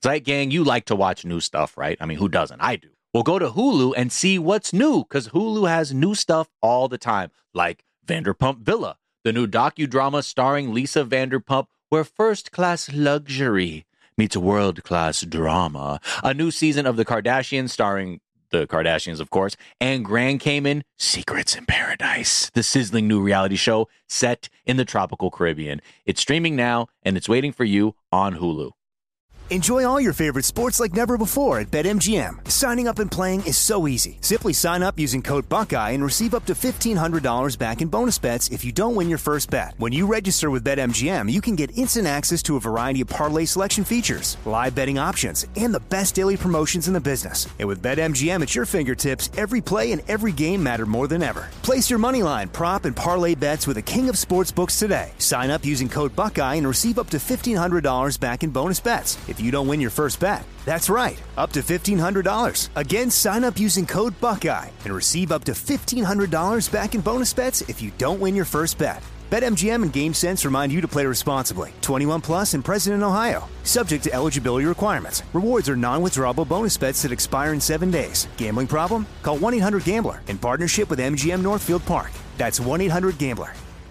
Zeit Gang, you like to watch new stuff, right? I mean, who doesn't? I do. Well, go to Hulu and see what's new, because Hulu has new stuff all the time, like Vanderpump Villa, the new docudrama starring Lisa Vanderpump, where first-class luxury meets world-class drama. A new season of The Kardashians starring the Kardashians, of course, and Grand Cayman, Secrets in Paradise, the sizzling new reality show set in the tropical Caribbean. It's streaming now, and it's waiting for you on Hulu. Enjoy all your favorite sports like never before at BetMGM. Signing up and playing is so easy. Simply sign up using code Buckeye and receive up to $1,500 back in bonus bets if you don't win your first bet. When you register with BetMGM, you can get instant access to a variety of parlay selection features, live betting options, and the best daily promotions in the business. And with BetMGM at your fingertips, every play and every game matter more than ever. Place your moneyline, prop, and parlay bets with the king of sportsbooks today. Sign up using code Buckeye and receive up to $1,500 back in bonus bets if you don't win your first bet. That's right, up to $1,500. Again, sign up using code Buckeye and receive up to $1,500 back in bonus bets if you don't win your first bet. BetMGM and GameSense remind you to play responsibly. 21 plus and present in Ohio. Subject to eligibility requirements. Rewards are non-withdrawable bonus bets that expire in 7 days. Gambling problem? Call 1-800-GAMBLER in partnership with MGM Northfield Park. That's 1-800-GAMBLER.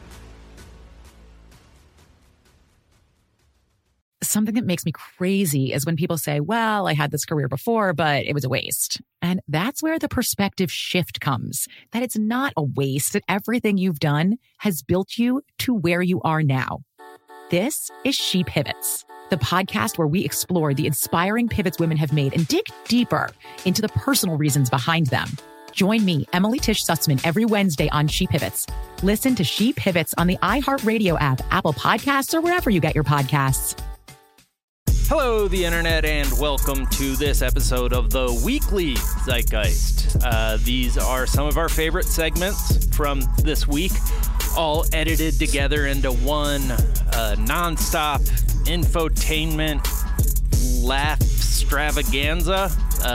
Something that makes me crazy is when people say, well, I had this career before, but it was a waste. And that's where the perspective shift comes, that it's not a waste, that everything you've done has built you to where you are now. This is She Pivots, the podcast where we explore the inspiring pivots women have made and dig deeper into the personal reasons behind them. Join me, Emily Tish Sussman, every Wednesday on She Pivots. Listen to She Pivots on the iHeartRadio app, Apple Podcasts, or wherever you get your podcasts. Hello, the internet, and welcome to this episode of the Weekly Zeitgeist. These are some of our favorite segments from this week, all edited together into one nonstop infotainment laugh extravaganza.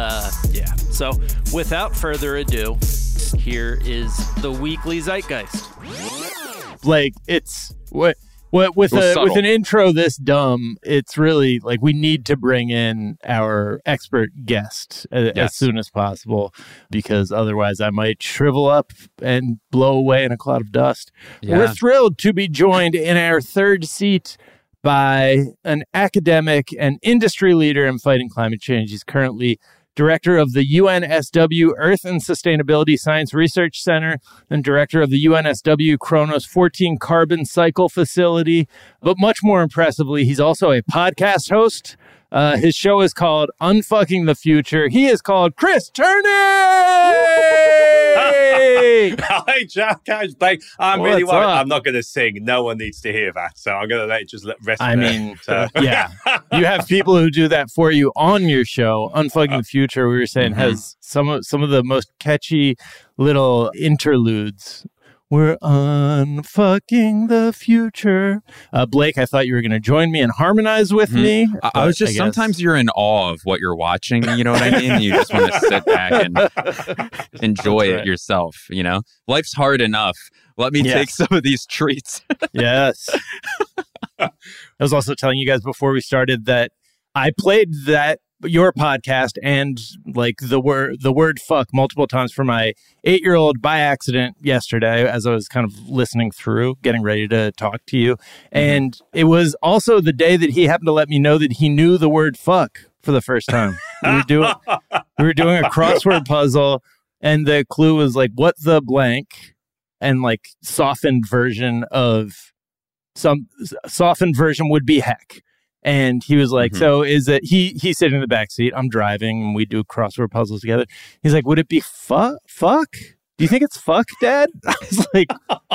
So without further ado, here is the Weekly Zeitgeist. Like, it's what with an intro this dumb, it's really like we need to bring in our expert guest as soon as possible, because otherwise I might shrivel up and blow away in a cloud of dust. Yeah. We're thrilled to be joined in our third seat by an academic and industry leader in fighting climate change. He's currently director of the UNSW Earth and Sustainability Science Research Center and director of the UNSW Kronos 14 Carbon Cycle Facility. But much more impressively, he's also a podcast host. His show is called Unfucking the Future. He is called Chris Turney! Hi, Jack. I'm really worried. I'm not going to sing. No one needs to hear that. So I'm going to let it just rest. Yeah. You have people who do that for you on your show. Unfucking the Future, we were saying, has some of the most catchy little interludes. We're unfucking the future. Blake, I thought you were going to join me and harmonize with me. I was just, sometimes you're in awe of what you're watching, you know what I mean? You just want to sit back and enjoy it yourself, you know? Life's hard enough. Let me take some of these treats. Yes. I was also telling you guys before we started that I played your podcast and like the word fuck multiple times for my 8-year-old by accident yesterday as I was kind of listening through, getting ready to talk to you. And it was also the day that he happened to let me know that he knew the word fuck for the first time. We were doing a crossword puzzle, and the clue was like, what the blank, and like softened version would be heck. And he was like, so is it, he's sitting in the back seat, I'm driving, and we do crossword puzzles together. He's like, would it be fuck? Do you think it's fuck, Dad? I was like,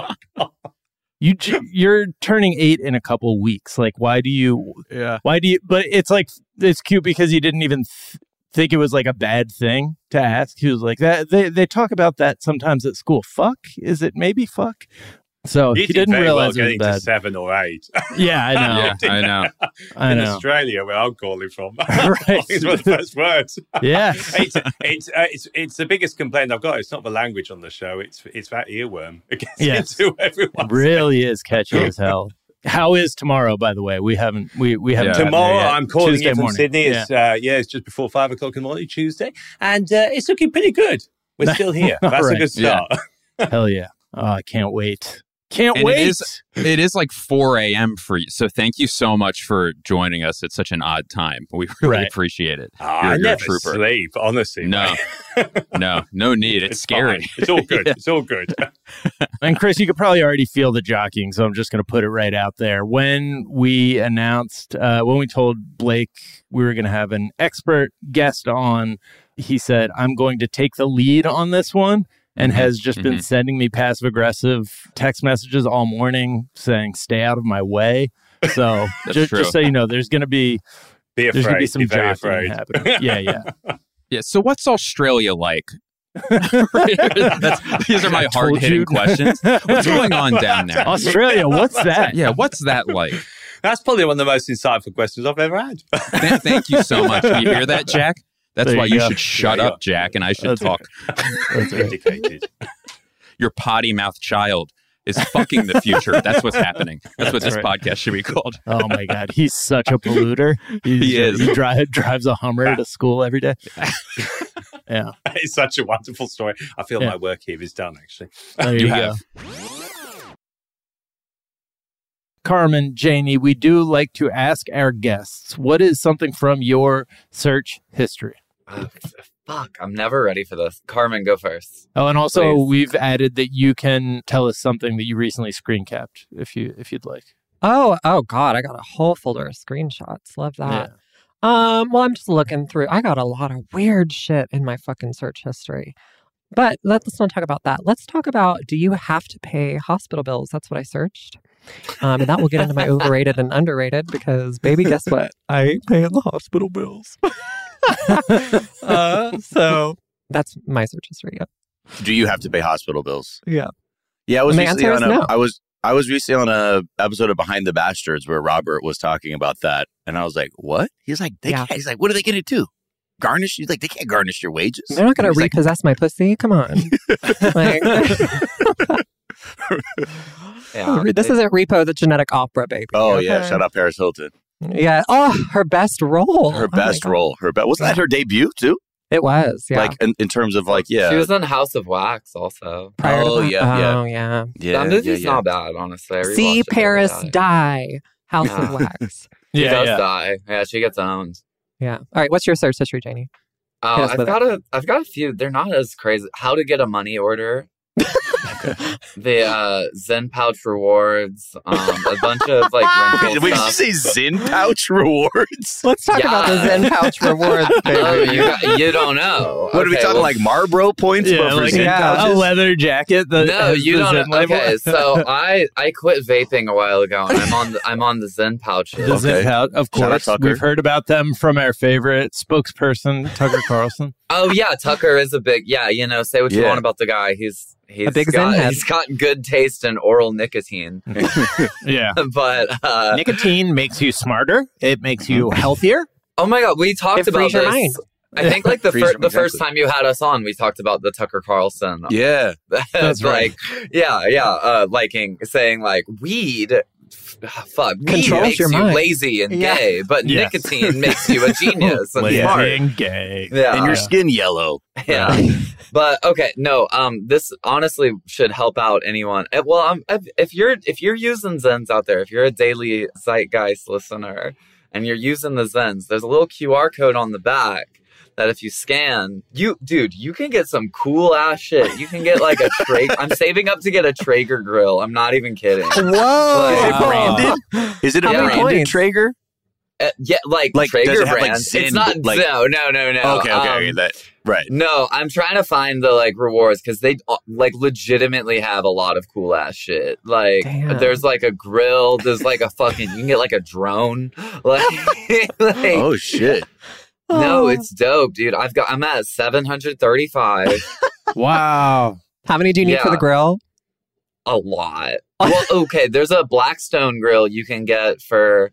you're turning 8 in a couple weeks. Like, why do you, but it's like, it's cute because he didn't even think it was like a bad thing to ask. He was like, that they talk about that sometimes at school. Fuck? Is it maybe fuck? So he didn't realize it was bad. 7 or 8. Yeah, I know. I know. In Australia, where I'm calling from, right. It's one of the first words. Yeah, it's the biggest complaint I've got. It's not the language on the show. It's that earworm. It gets into everyone. It really is catchy as hell. How is tomorrow, by the way? We haven't Tomorrow, I'm calling Tuesday you from morning. Sydney. It's just before 5 o'clock in the morning, Tuesday. And it's looking pretty good. We're still here. That's a good start. Yeah. Hell yeah. Oh, I can't wait. Can't wait. It is like 4 a.m. for you. So thank you so much for joining us at such an odd time. We really appreciate it. I never sleep, honestly. No, no need. It's scary. Fine. It's all good. It's all good. And Chris, you could probably already feel the jockeying, so I'm just going to put it right out there. When we announced, when we told Blake we were going to have an expert guest on, he said, I'm going to take the lead on this one. And has just been sending me passive-aggressive text messages all morning saying, stay out of my way. So just so you know, there's going to be some jockeying happening. Yeah. So what's Australia like? These are my hard-hitting questions. What's going on down there? Australia, what's that? Yeah, what's that like? That's probably one of the most insightful questions I've ever had. Thank you so much. You hear that, Jack? That's why you should shut up, Jack, and I should talk. That's indicated. Your potty mouth child is fucking the future. That's what's happening. That's what this podcast should be called. Oh my God, he's such a polluter. He is. He drives a Hummer to school every day. Yeah, it's such a wonderful story. I feel my work here is done. Actually, there you go. Carmen, Janie, we do like to ask our guests, what is something from your search history? Fuck, I'm never ready for this. Carmen, go first. Oh, and also please. We've added that you can tell us something that you recently screen capped if you'd like. Oh God, I got a whole folder of screenshots. Love that. Yeah. Well, I'm just looking through. I got a lot of weird shit in my fucking search history. But let's not talk about that. Let's talk about, do you have to pay hospital bills? That's what I searched. And that will get into my overrated and underrated because, baby, guess what? I ain't paying the hospital bills. So that's my search history. Yep. Do you have to pay hospital bills? Yeah. Yeah, I was recently on no. I was recently on a episode of Behind the Bastards where Robert was talking about that, and I was like, "What?" He's like, "He's like, what are they going to do? Garnish?" He's like, "They can't garnish your wages. They're not going to repossess my pussy. Come on." Like, this isn't Repo the Genetic Opera, baby. Oh yeah, shout out Paris Hilton. Yeah. Oh, her best role. Her best role. Wasn't that her debut too? It was. Yeah. Like in terms of like, yeah. She was in House of Wax also. Oh yeah. That movie's not bad, honestly. See Paris die. House of Wax. She does die. Yeah, she gets owned. Yeah. All right. What's your search history, Janie? I've got a few. They're not as crazy. How to get a money order. The Zen Pouch rewards, a bunch of like rental Wait, stuff. did you say Zen Pouch rewards? Let's talk about the Zen Pouch rewards. You don't know. What are we talking like Marlboro points? Yeah, but for like Zen pouches? a leather jacket. No, you don't. Okay, so I quit vaping a while ago, and I'm on the Zen Pouches. The Zen Pouch, of course. We've heard about them from our favorite spokesperson, Tucker Carlson. Oh yeah, Tucker is a big say what you want about the guy. He's a big Zen head. He's got good taste in oral nicotine. Yeah. But nicotine makes you smarter. It makes you healthier. Oh my God, we talked about this. Mind. I think like the first time you had us on, we talked about the Tucker Carlson. Yeah. That's like, right. Saying like weed weed controls makes your you mind. Lazy and gay, but nicotine makes you a genius and lazy smart. and gay. Yeah. And your skin yellow. Yeah. But okay, no, this honestly should help out anyone. Well, if you're using Zens out there, if you're a Daily Zeitgeist listener and you're using the Zens, there's a little QR code on the back that if you scan, you can get some cool ass shit. You can get like a Traeger. I'm saving up to get a Traeger grill. I'm not even kidding. Whoa! Is it branded? Is it a branded Traeger? Yeah, like does Traeger it have, brand. like, Zen, it's not like, no. Okay, right. No, I'm trying to find the like rewards because they like legitimately have a lot of cool ass shit. Like there's like a grill. There's like a fucking. You can get like a drone. Like oh shit. No, it's dope, dude. I'm at 735. Wow. How many do you need for the grill? A lot. Well, okay, there's a Blackstone grill you can get for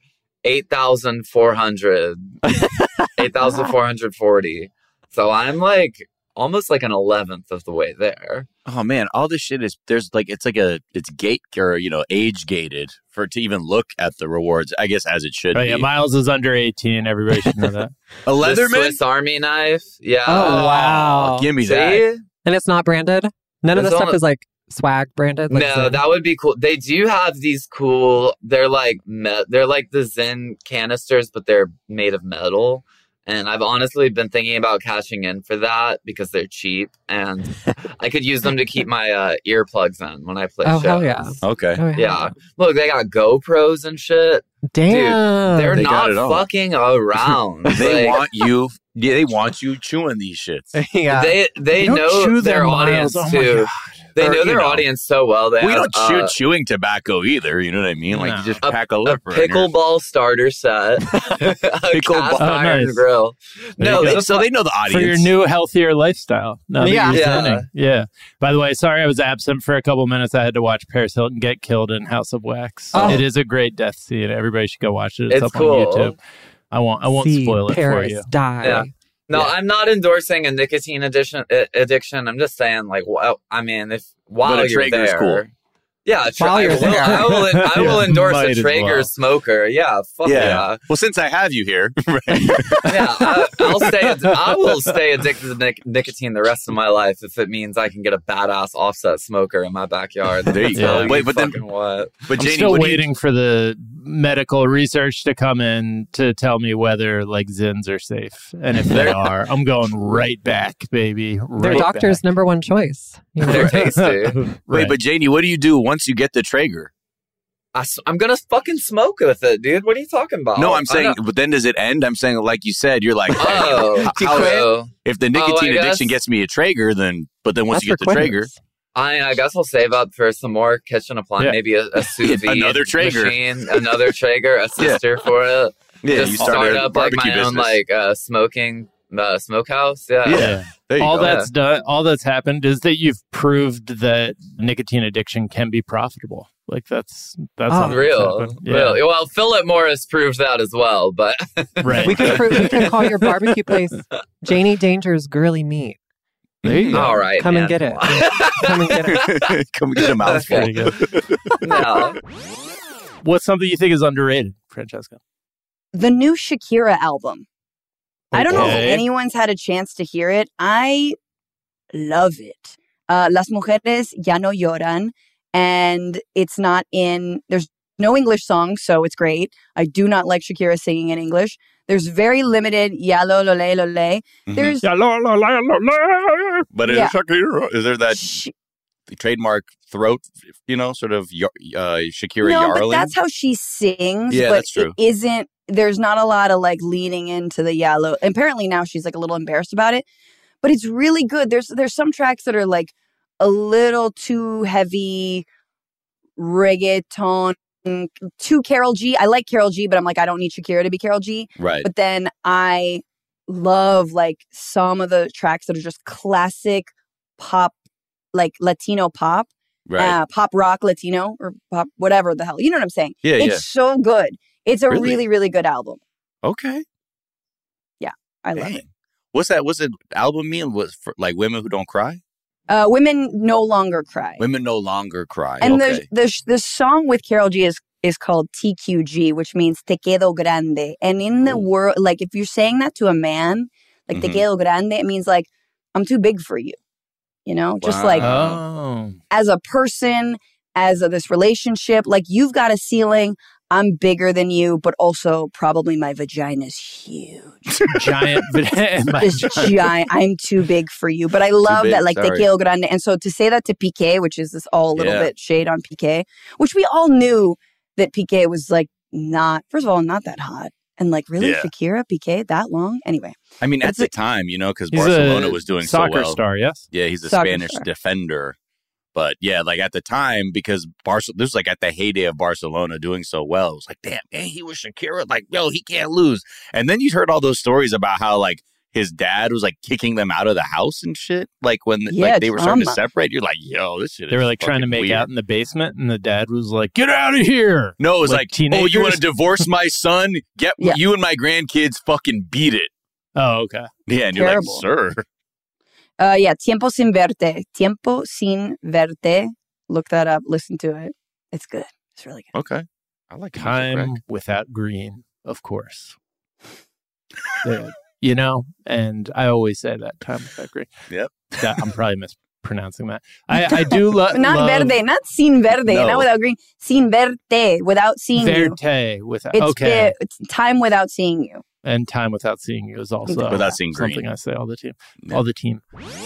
8,400. 8,440. So I'm like almost like an 11th of the way there. Oh man, all this shit is it's gate or age gated to even look at the rewards. I guess as it should be. Yeah, Miles is under 18. Everybody should know that. A Leatherman, the Swiss Army knife. Yeah. Oh wow, give me that. And it's not branded. None of this stuff is like swag branded. Like no, Zen. That would be cool. They do have these cool. They're like the Zen canisters, but they're made of metal. And I've honestly been thinking about cashing in for that because they're cheap, and I could use them to keep my earplugs in when I play shows. Hell yeah. Okay. Oh, yeah. Look, they got GoPros and shit. Damn. Dude, they're They not fucking around. They want you. Yeah, they want you chewing these shits. Yeah. They know their audience too. They know their audience so well. We don't chew chewing tobacco either. You know what I mean? Like you just pack a lip. A pickleball starter set. Pickleball iron grill. No, so they know the audience for your new healthier lifestyle. Yeah. By the way, sorry I was absent for a couple minutes. I had to watch Paris Hilton get killed in House of Wax. Oh. It is a great death scene. Everybody should go watch it. It's up cool. on YouTube. I won't spoil it Paris for you. Die. Yeah. No, I'm not endorsing a nicotine addiction. I'm just saying, like, while you're Traeger's there, cool. Yeah, I will endorse a Traeger smoker. Yeah, fuck yeah. Well, since I have you here, I will stay addicted to nicotine the rest of my life if it means I can get a badass offset smoker in my backyard. There you go. Wait, but then what? But I'm Janie, still waiting for the medical research to come in to tell me whether like Zins are safe, and if they are, I'm going right back, baby. Their doctor's number one choice. They're tasty. Wait, but Janie, what do you do once you get the Traeger? I'm gonna fucking smoke with it, dude. What are you talking about? No, I'm saying, but then does it end? I'm saying, like you said, you're like, if the nicotine addiction gets me a Traeger, then once you get the Traeger. I guess I'll save up for some more kitchen appliance, maybe a sous vide another Traeger machine, another Traeger, a sister for it. Yeah, just you start up like my own smoking smokehouse. Yeah. All that's done. All that's happened is that you've proved that nicotine addiction can be profitable. Like that's real. Well, Philip Morris proved that as well. But right, we can call your barbecue place Janie Danger's Girly Meat. There you go. All right, come and get it. Come and get it. Come and get a mouthful. No. What's something you think is underrated, Francesca? The new Shakira album. Okay. I don't know if anyone's had a chance to hear it. I love it. Las mujeres ya no lloran. And it's not there's no English songs, so it's great. I do not like Shakira singing in English. There's very limited ya lo lo le lo le. There's ya lo lo le lo le. But in Shakira, is there that trademark throat, sort of Shakira No, yarling? but that's how she sings. Yeah, but that's true. It isn't. There's not a lot of like leaning into the ya lo. Apparently now she's like a little embarrassed about it, but it's really good. There's some tracks that are like a little too heavy reggaeton, too Karol G. I like Karol G, but I'm like, I don't need Shakira to be Karol G. Right. But then I love like some of the tracks that are just classic pop, like Latino pop, right. Pop rock Latino or pop, whatever the hell. You know what I'm saying? Yeah, it's so good. It's a really, really good album. Okay. Yeah, I love it. What's that? What's the album mean? Was for like women who don't cry? Women no longer cry. Women no longer cry. And the song with Karol G is called TQG, which means Te Quedo Grande. And in the world, like if you're saying that to a man, like Te Quedo Grande, it means like I'm too big for you. Just like as a person, as this relationship, like you've got a ceiling. I'm bigger than you, but also probably my vagina's huge. Giant. Giant. I'm too big for you. But I love that, like, Te Quedo Grande. And so to say that to Piqué, which is this all a little bit shade on Piqué, which we all knew that Piqué was, like, not, first of all, not that hot. And, like, really, Shakira, Piqué, that long? Anyway. I mean, at the time, because Barcelona was doing so well. Soccer star, yes? Yeah, he's a Spanish defender. But yeah, like at the time, because this was like at the heyday of Barcelona doing so well. It was like, damn, man, he was Shakira. Like, yo, he can't lose. And then you heard all those stories about how like his dad was like kicking them out of the house and shit. Like when like they were starting to separate, you're like, yo, this shit. They were like trying to make out in the basement, and the dad was like, "Get out of here!" No, it was like teenagers. Oh, you want to divorce my son? Get you and my grandkids fucking beat it. Oh, okay. Yeah, and you're like, sir. Yeah, Tiempo Sin Verte. Tiempo Sin Verte. Look that up. Listen to it. It's good. It's really good. Okay. I like Time Without Green, of course. You know, and I always say that, Time Without Green. Yep. I'm probably mispronouncing that. I do love... Not verde, not sin verde, not without green. Sin verte, without seeing you. Verte, without... Okay. It's time without seeing you. And time without seeing you is also without seeing something green. I say all the time. Yeah. All the team.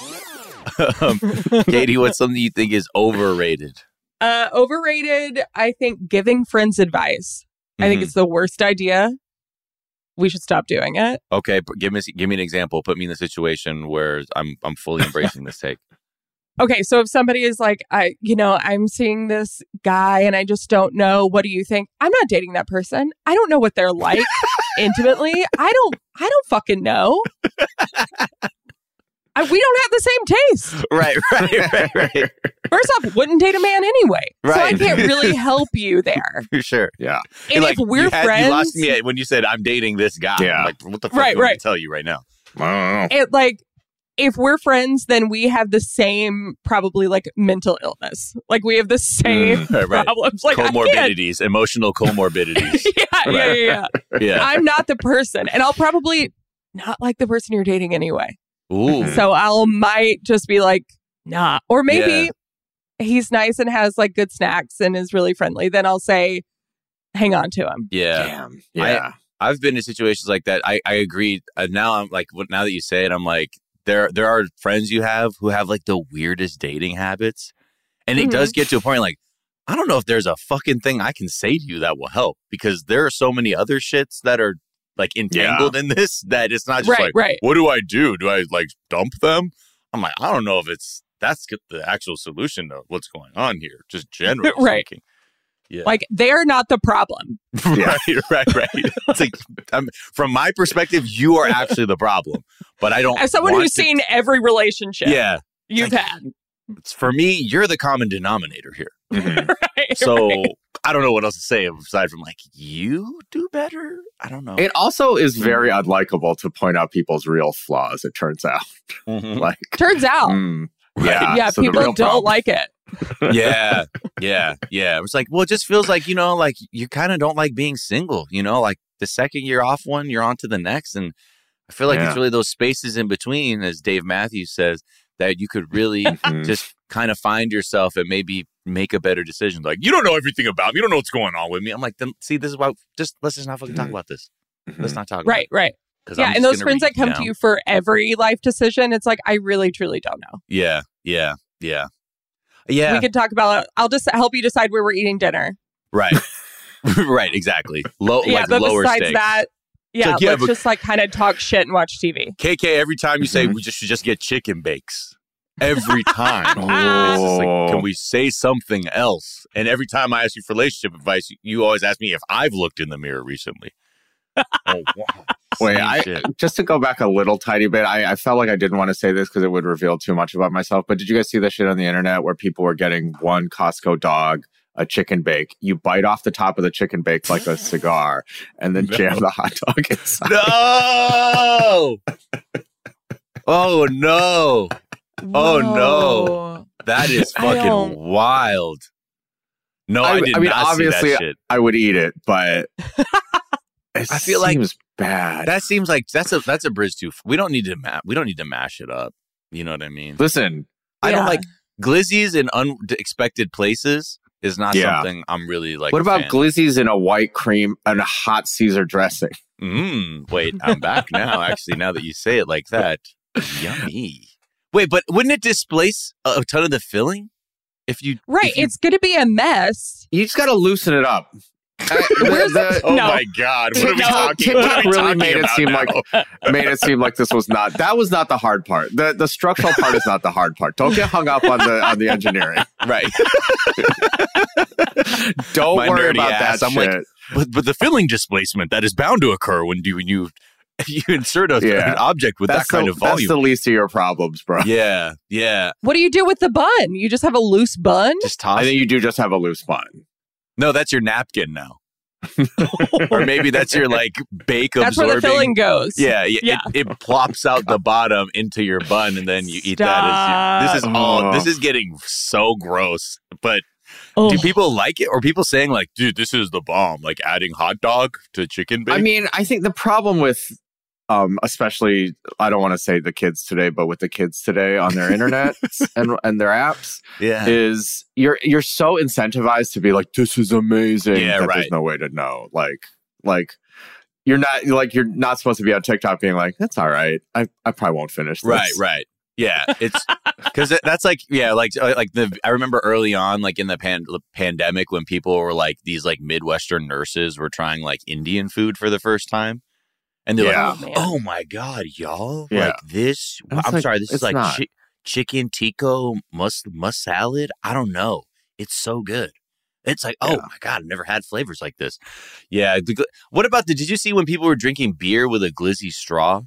Katie, what's something you think is overrated? Overrated, I think giving friends advice. I think it's the worst idea. We should stop doing it. Okay, but give me an example. Put me in the situation where I'm fully embracing this take. Okay, so if somebody is like, I'm seeing this guy and I just don't know. What do you think? I'm not dating that person. I don't know what they're like intimately. I don't fucking know. We don't have the same taste. Right. First off, wouldn't date a man anyway. Right. So I can't really help you there. For sure. Yeah. And if we're friends... You lost me when you said, I'm dating this guy. Yeah. I'm like, what the fuck do I tell you right now? I don't know. If we're friends, then we have the same, probably like mental illness. Like we have the same problems. Like comorbidities, emotional comorbidities. Yeah. I'm not the person. And I'll probably not like the person you're dating anyway. Ooh. So might just be like, nah. Or maybe he's nice and has like good snacks and is really friendly. Then I'll say, hang on to him. Yeah. Damn. Yeah. I've been in situations like that. I agree. Now I'm like, now that you say it, I'm like, there are friends you have who have like the weirdest dating habits. And it does get to a point like, I don't know if there's a fucking thing I can say to you that will help, because there are so many other shits that are like entangled in this that it's not just what do I do? Do I like dump them? I'm like, I don't know if that's the actual solution to what's going on here, just generally speaking. Yeah. Like they're not the problem. Right. It's like, from my perspective, you are actually the problem, but I don't. As someone who's seen every relationship you've had. For me, you're the common denominator here. So I don't know what else to say aside from like, you do better. I don't know. It also is very unlikable to point out people's real flaws, it turns out. Turns out. Yeah. So people don't like it. Yeah. It's like, well, it just feels like, like you kind of don't like being single, like the second you're off one, you're on to the next. And I feel like it's really those spaces in between, as Dave Matthews says, that you could really just kind of find yourself and maybe make a better decision. Like, you don't know everything about me. You don't know what's going on with me. I'm like, then see, this is why, let's just not fucking talk about this. Let's not talk about it. Right. Yeah, and those friends that come to you for every life decision, it's like, I really, truly don't know. Yeah. We could talk about, I'll just help you decide where we're eating dinner. Right. Right, exactly. But lower besides stakes. that, let's just like kind of talk shit and watch TV. KK, every time you say we should just get chicken bakes. Every time. It's just like, can we say something else? And every time I ask you for relationship advice, you always ask me if I've looked in the mirror recently. Oh, wow. Wait, just to go back a little tiny bit, I felt like I didn't want to say this because it would reveal too much about myself. But did you guys see that shit on the internet where people were getting one Costco dog a chicken bake? You bite off the top of the chicken bake like a cigar and then jam the hot dog inside. No! Oh, no. Oh, no. That is fucking wild. No, I did not obviously, see that shit. I would eat it, but I feel like seems bad. That seems like that's a bridge too. We don't need to mash it up. You know what I mean? Listen, I don't like glizzies in unexpected places. Is not something I'm really like. What about glizzies in a white cream and a hot Caesar dressing? Wait, I'm back now. Actually, now that you say it like that, yummy. Wait, but wouldn't it displace a ton of the filling? It's going to be a mess. You just got to loosen it up. My God! What are we talking about? TikTok really made it seem like this was not. That was not the hard part. The structural part is not the hard part. Don't get hung up on the engineering. Right. Don't worry about that shit. Like, but the filling displacement that is bound to occur when you insert an object with that kind of volume. That's the least of your problems, bro. Yeah. What do you do with the bun? You just have a loose bun? Just toss. I think you do just have a loose bun. No, that's your napkin now. Or maybe that's your like bake That's absorbing. where the filling goes. Yeah. It plops out the bottom into your bun, and then you eat that. This is getting so gross. But do people like it? Or people saying like, dude, this is the bomb, like adding hot dog to chicken bake? I mean, I think the problem with especially, I don't want to say the kids today, but with the kids today on their internet and their apps, is you're so incentivized to be like, this is amazing. Yeah, that there's no way to know. Like you're not supposed to be on TikTok being like, that's all right. I probably won't finish this. Right. Yeah, it's because that's like I remember early on, like in the pandemic, when people were like these like Midwestern nurses were trying like Indian food for the first time. And they're like, oh my God, y'all, like this. I'm sorry, this is like chicken tikka must salad. I don't know. It's so good. It's like, oh my God, I've never had flavors like this. Yeah. What about did you see when people were drinking beer with a glizzy straw?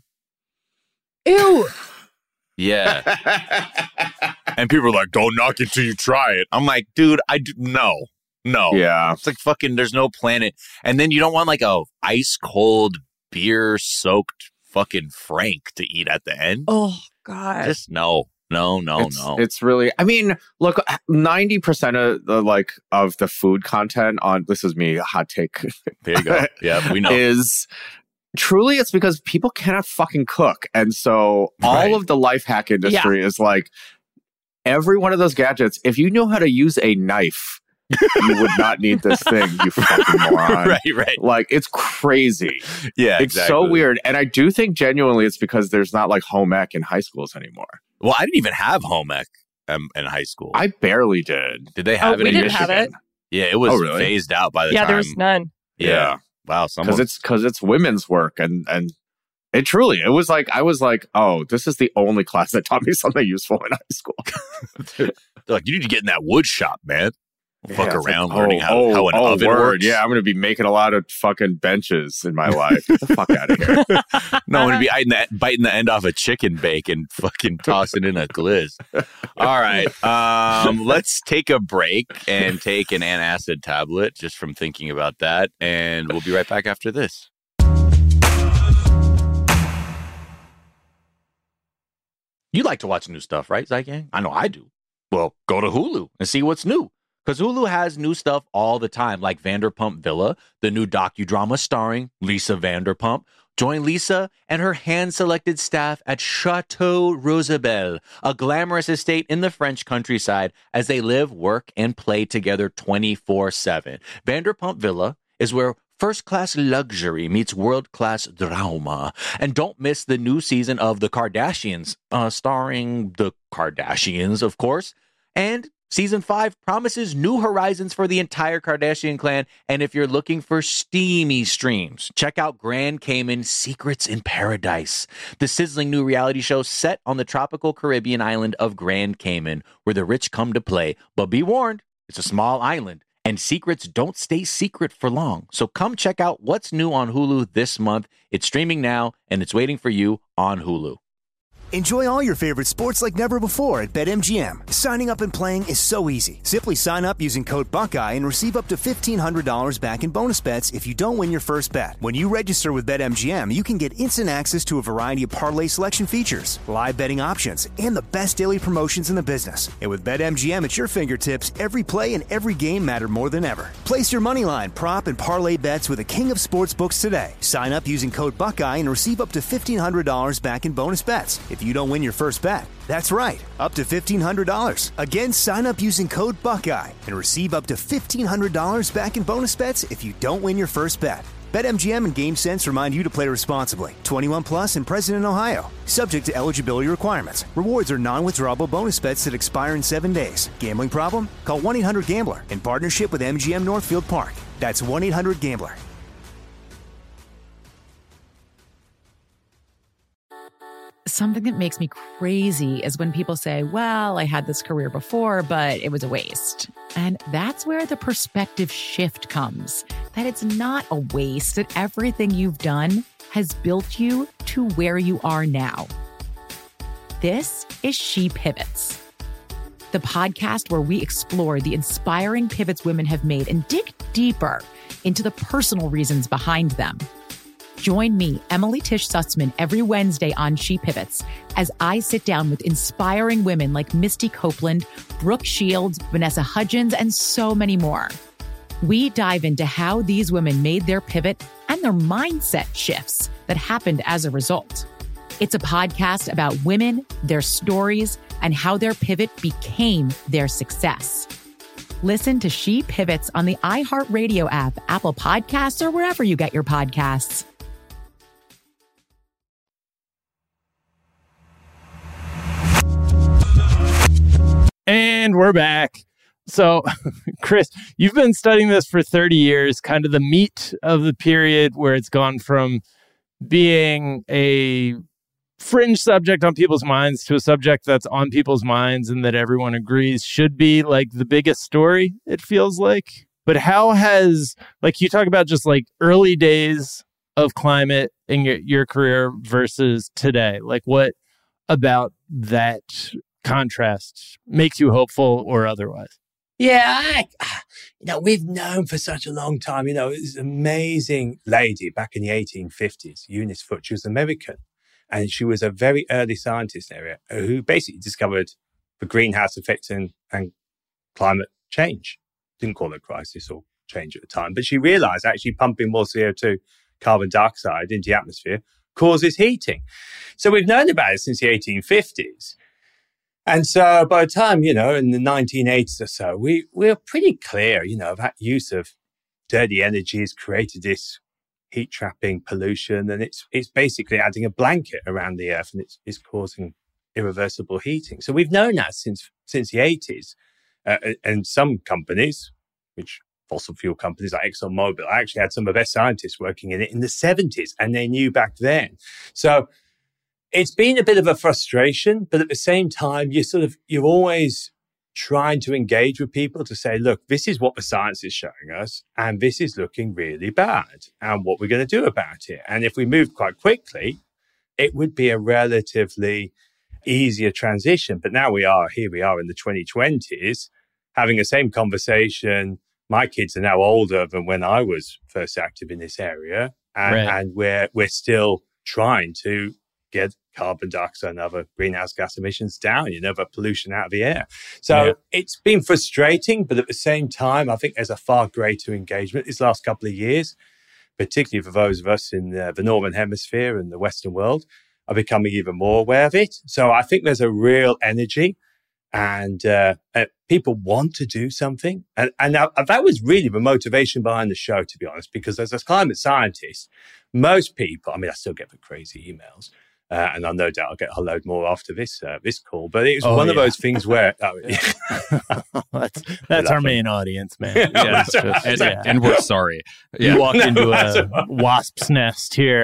Ew. Yeah. And people were like, don't knock it till you try it. I'm like, dude, no. Yeah. It's like fucking, there's no planet. And then you don't want like a ice cold beer soaked fucking Frank to eat at the end. Oh God. Just no. It's really, I mean, look, 90% of the food content on, this is me, hot take. There you go. Yeah, we know. Is truly it's because people cannot fucking cook. And so all of the life hack industry is like, every one of those gadgets, if you know how to use a knife, you would not need this thing, you fucking moron. Right. Like, it's crazy. Yeah, it's so weird. And I do think genuinely it's because there's not like home ec in high schools anymore. Well, I didn't even have home ec in high school. I barely did. Did they have it in Michigan? We didn't have it. Yeah, it was phased out by the time. Yeah, there was none. Yeah. Wow. Because it's women's work. And it truly, it was like, I was like, oh, this is the only class that taught me something useful in high school. They're like, you need to get in that wood shop, man. Fuck around learning how an oven works. Yeah, I'm going to be making a lot of fucking benches in my life. Get the fuck out of here. No, I'm going to be biting the end off a chicken bake and fucking tossing in a glizz. All right. Let's take a break and take an antacid tablet just from thinking about that. And we'll be right back after this. You like to watch new stuff, right, Zygang? I know I do. Well, go to Hulu and see what's new. Because Hulu has new stuff all the time, like Vanderpump Villa, the new docudrama starring Lisa Vanderpump. Join Lisa and her hand-selected staff at Chateau Rosabelle, a glamorous estate in the French countryside, as they live, work, and play together 24/7. Vanderpump Villa is where first-class luxury meets world-class drama. And don't miss the new season of The Kardashians, starring the Kardashians, of course. And Season 5 promises new horizons for the entire Kardashian clan, and if you're looking for steamy streams, check out Grand Cayman Secrets in Paradise, the sizzling new reality show set on the tropical Caribbean island of Grand Cayman, where the rich come to play. But be warned, it's a small island, and secrets don't stay secret for long. So come check out what's new on Hulu this month. It's streaming now, and it's waiting for you on Hulu. Enjoy all your favorite sports like never before at BetMGM. Signing up and playing is so easy. Simply sign up using code Buckeye and receive up to $1,500 back in bonus bets if you don't win your first bet. When you register with BetMGM, you can get instant access to a variety of parlay selection features, live betting options, and the best daily promotions in the business. And with BetMGM at your fingertips, every play and every game matter more than ever. Place your moneyline, prop, and parlay bets with the king of sportsbooks today. Sign up using code Buckeye and receive up to $1,500 back in bonus bets if you don't win your first bet. That's right, up to $1,500. Again, sign up using code Buckeye and receive up to $1,500 back in bonus bets if you don't win your first bet. BetMGM and GameSense remind you to play responsibly. 21 plus and present in Ohio. Subject to eligibility requirements. Rewards are non-withdrawable bonus bets that expire in 7 days. Gambling problem? Call 1-800-GAMBLER in partnership with MGM Northfield Park. That's 1-800-GAMBLER. Something that makes me crazy is when people say, well, I had this career before, but it was a waste. And that's where the perspective shift comes, that it's not a waste, that everything you've done has built you to where you are now. This is She Pivots, the podcast where we explore the inspiring pivots women have made and dig deeper into the personal reasons behind them. Join me, Emily Tish Sussman, every Wednesday on She Pivots as I sit down with inspiring women like Misty Copeland, Brooke Shields, Vanessa Hudgens, and so many more. We dive into how these women made their pivot and their mindset shifts that happened as a result. It's a podcast about women, their stories, and how their pivot became their success. Listen to She Pivots on the iHeartRadio app, Apple Podcasts, or wherever you get your podcasts. And we're back. So, Chris, you've been studying this for 30 years, kind of the meat of the period where it's gone from being a fringe subject on people's minds to a subject that's on people's minds and that everyone agrees should be like the biggest story, it feels like. But how has, like, you talk about just like early days of climate in your career versus today? Like, what about that contrast makes you hopeful or otherwise? Yeah, we've known for such a long time, this amazing lady back in the 1850s, Eunice Foote. She was American, and she was a very early scientist in the area who basically discovered the greenhouse effect and climate change. Didn't call it crisis or change at the time, but she realized actually pumping more CO2, carbon dioxide into the atmosphere causes heating. So we've known about it since the 1850s. And so by the time, in the 1980s or so, we were pretty clear, that use of dirty energy has created this heat trapping pollution, and it's basically adding a blanket around the earth, and it's causing irreversible heating. So we've known that since the 80s. And some companies, which fossil fuel companies like ExxonMobil, actually had some of their scientists working in it in the 70s, and they knew back then. So it's been a bit of a frustration, but at the same time, you're always trying to engage with people to say, look, this is what the science is showing us, and this is looking really bad, and what we're going to do about it. And if we moved quite quickly, it would be a relatively easier transition. But now here we are in the 2020s, having the same conversation. My kids are now older than when I was first active in this area, and we're still trying to get carbon dioxide and other greenhouse gas emissions down, the pollution out of the air. So It's been frustrating, but at the same time, I think there's a far greater engagement these last couple of years, particularly for those of us in the Northern Hemisphere and the Western world, are becoming even more aware of it. So I think there's a real energy, and people want to do something. And that was really the motivation behind the show, to be honest, because as a climate scientist, most people, I still get the crazy emails, and I no doubt I'll get a load more after this call. But it was one of those things where that's our main audience, man. And we're sorry. You walked into a wasp's nest here.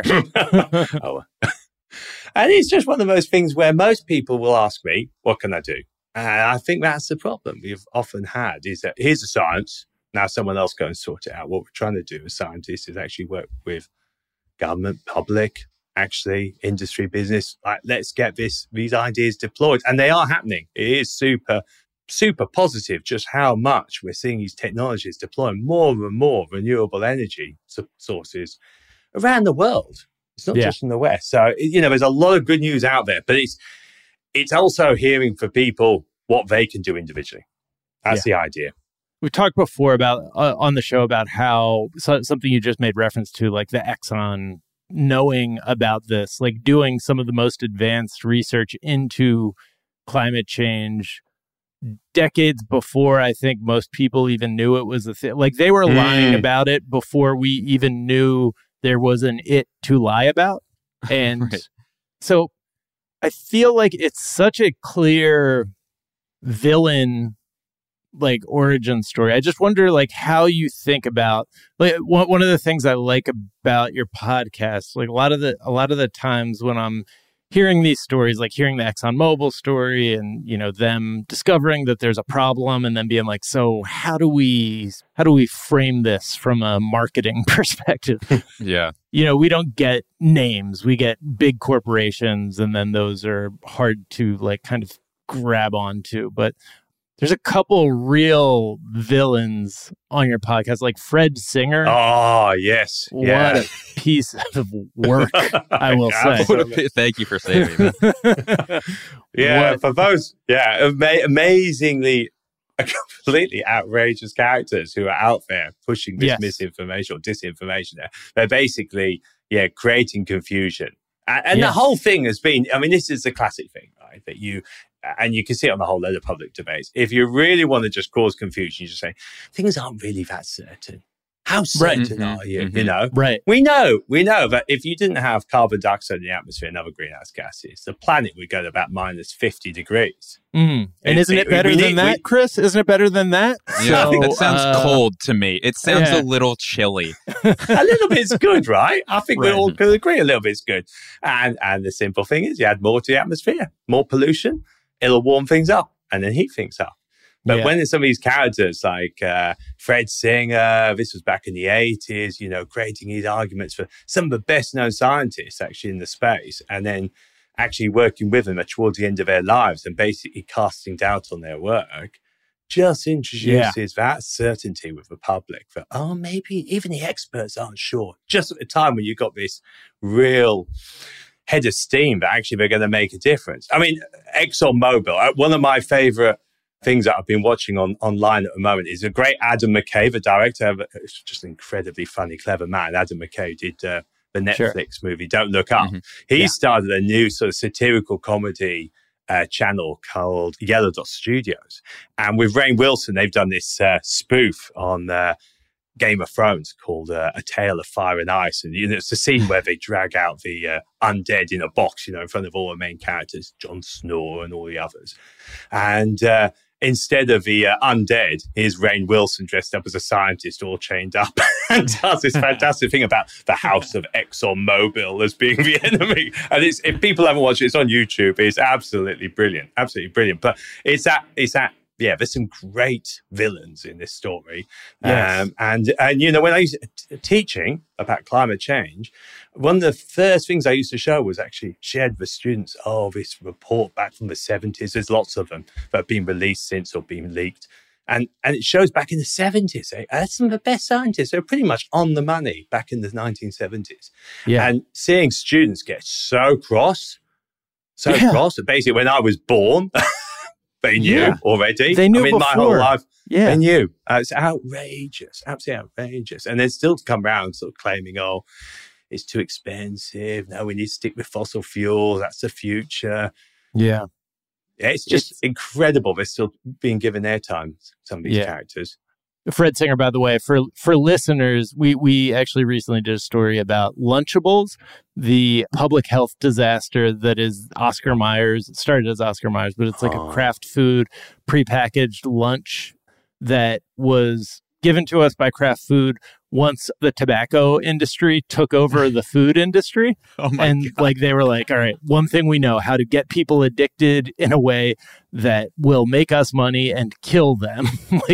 And it's just one of those things where most people will ask me, "What can I do?" And I think that's the problem we've often had: is that here's the science, now someone else go and sort it out. What we're trying to do as scientists is actually work with government, public, actually industry, business, like let's get these ideas deployed. And they are happening. It is super, super positive just how much we're seeing these technologies deploying more and more renewable energy sources around the world. It's not just in the West. So, there's a lot of good news out there, but it's also hearing for people what they can do individually. That's the idea. We talked before about on the show about how something you just made reference to, like the Exxon knowing about this, like doing some of the most advanced research into climate change decades before I think most people even knew it was a thing. Like they were lying about it before we even knew there was an it to lie about. And so I feel like it's such a clear villain like origin story. I just wonder like how you think about like one of the things I like about your podcast, like a lot of the times when I'm hearing these stories, like hearing the ExxonMobil story and, them discovering that there's a problem and then being like, so how do we frame this from a marketing perspective? Yeah. We don't get names, we get big corporations, and then those are hard to like kind of grab onto. But There's a couple real villains on your podcast, like Fred Singer. Oh, yes. What a piece of work, I will say. Thank you for saving that. For those, amazingly, completely outrageous characters who are out there pushing this misinformation or disinformation. They're basically, creating confusion. And the whole thing has been, I mean, this is the classic thing, right? That you can see it on the whole load of public debates. If you really want to just cause confusion, you just say, things aren't really that certain. How certain are you? You know? Right. We know that if you didn't have carbon dioxide in the atmosphere and other greenhouse gases, the planet would go to about minus 50 degrees. And isn't it better than that, Chris? Isn't it better than that? Yeah, that sounds cold to me. It sounds a little chilly. A little bit's good, right? I think we all could agree a little bit's good. And the simple thing is you add more to the atmosphere, more pollution, it'll warm things up and then heat things up. But when there's some of these characters like Fred Singer, this was back in the 80s, creating these arguments for some of the best known scientists actually in the space, and then actually working with them towards the end of their lives and basically casting doubt on their work, just introduces that certainty with the public that, maybe even the experts aren't sure. Just at the time when you got this real head of steam that actually they're going to make a difference. I mean, ExxonMobil, one of my favorite things that I've been watching online at the moment is a great Adam McKay, the director. It's just an incredibly funny, clever man. Adam McKay did the Netflix movie Don't Look Up. He started a new sort of satirical comedy channel called Yellow Dot Studios. And with Rainn Wilson, they've done this spoof on Game of Thrones called A Tale of Fire and Ice. And it's a scene where they drag out the undead in a box, in front of all the main characters, Jon Snow and all the others. And instead of the undead, here's Rainn Wilson dressed up as a scientist, all chained up, and does this fantastic thing about the house of ExxonMobil as being the enemy. And if people haven't watched it, it's on YouTube. It's absolutely brilliant, But it's that. There's some great villains in this story. Yes. And when I was teaching about climate change, one of the first things I used to show was actually shared with students, this report back from the 70s. There's lots of them that have been released since or been leaked. And it shows back in the 70s. Some of the best scientists are pretty much on the money back in the 1970s. Yeah. And seeing students get so cross that basically when I was born... They knew already. They knew before. My whole life, they knew. It's outrageous, absolutely outrageous. And then still to come around sort of claiming, it's too expensive. No, we need to stick with fossil fuels. That's the future. Yeah. It's just incredible. They're still being given airtime, some of these characters. Fred Singer, by the way, for listeners, we actually recently did a story about Lunchables, the public health disaster that is Oscar Mayer. It started as Oscar Mayer, but it's like a craft food prepackaged lunch that was given to us by Kraft Food once the tobacco industry took over the food industry. God. Like they were like, all right, one thing we know, how to get people addicted in a way that will make us money and kill them.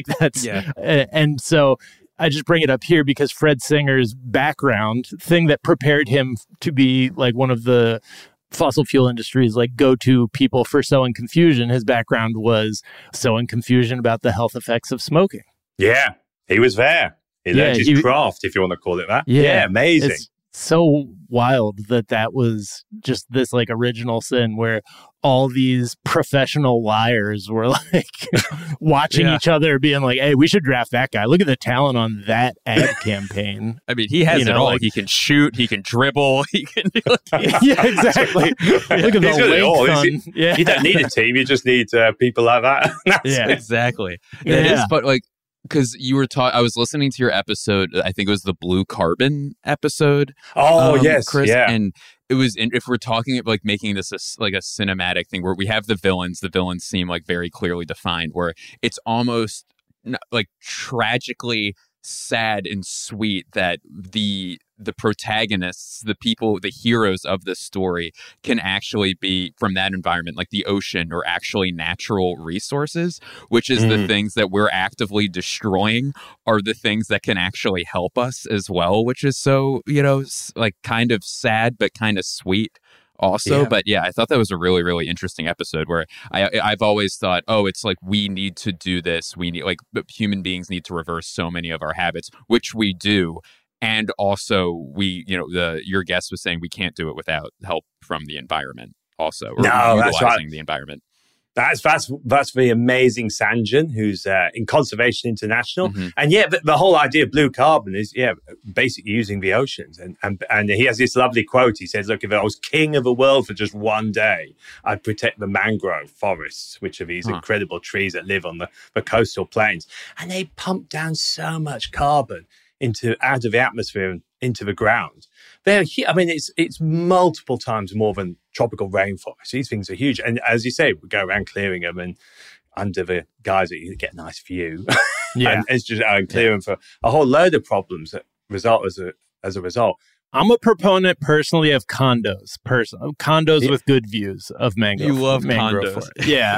And so I just bring it up here because Fred Singer's background, thing that prepared him to be like one of the fossil fuel industry's like go-to people for sowing confusion. His background was sowing confusion about the health effects of smoking. Yeah, he was there. He learned his craft, if you want to call it that. Yeah, amazing. It's so wild that was just this like original sin where all these professional liars were like watching each other being like, hey, we should draft that guy. Look at the talent on that ad campaign. I mean, he has it all. Like, he can shoot, he can dribble, he can do yeah, exactly. Look at the length on. You don't need a team, you just need people like that. Exactly. It is, but like, because you were I was listening to your episode, I think it was the Blue Carbon episode. Yes, Chris, yeah. And it was, if we're talking about like making this like a cinematic thing where we have the villains seem like very clearly defined, where it's almost like tragically sad and sweet that the protagonists, the people, the heroes of this story can actually be from that environment, like the ocean or actually natural resources, which is the things that we're actively destroying are the things that can actually help us as well, which is so, like kind of sad, but kind of sweet also. But yeah, I thought that was a really, really interesting episode where I've always thought, oh, it's like we need to do this. We need, like, human beings need to reverse so many of our habits, which we do. And also we, you know, your guest was saying we can't do it without help from the environment also. Or that's right. The environment. That's the amazing Sanjan, who's in Conservation International. And the whole idea of blue carbon is, basically using the oceans. And he has this lovely quote. He says, look, if I was king of the world for just one day, I'd protect the mangrove forests, which are these incredible trees that live on the coastal plains. And they pump down so much carbon out of the atmosphere and into the ground. It's multiple times more than tropical rainforest. These things are huge. And as you say, we go around clearing them, and under the guise that you get a nice view. And it's just clearing for a whole load of problems that result as a result. I'm a proponent personally of condos. Condos with good views of mangrove. You love mangrove condos. Forest. Yeah.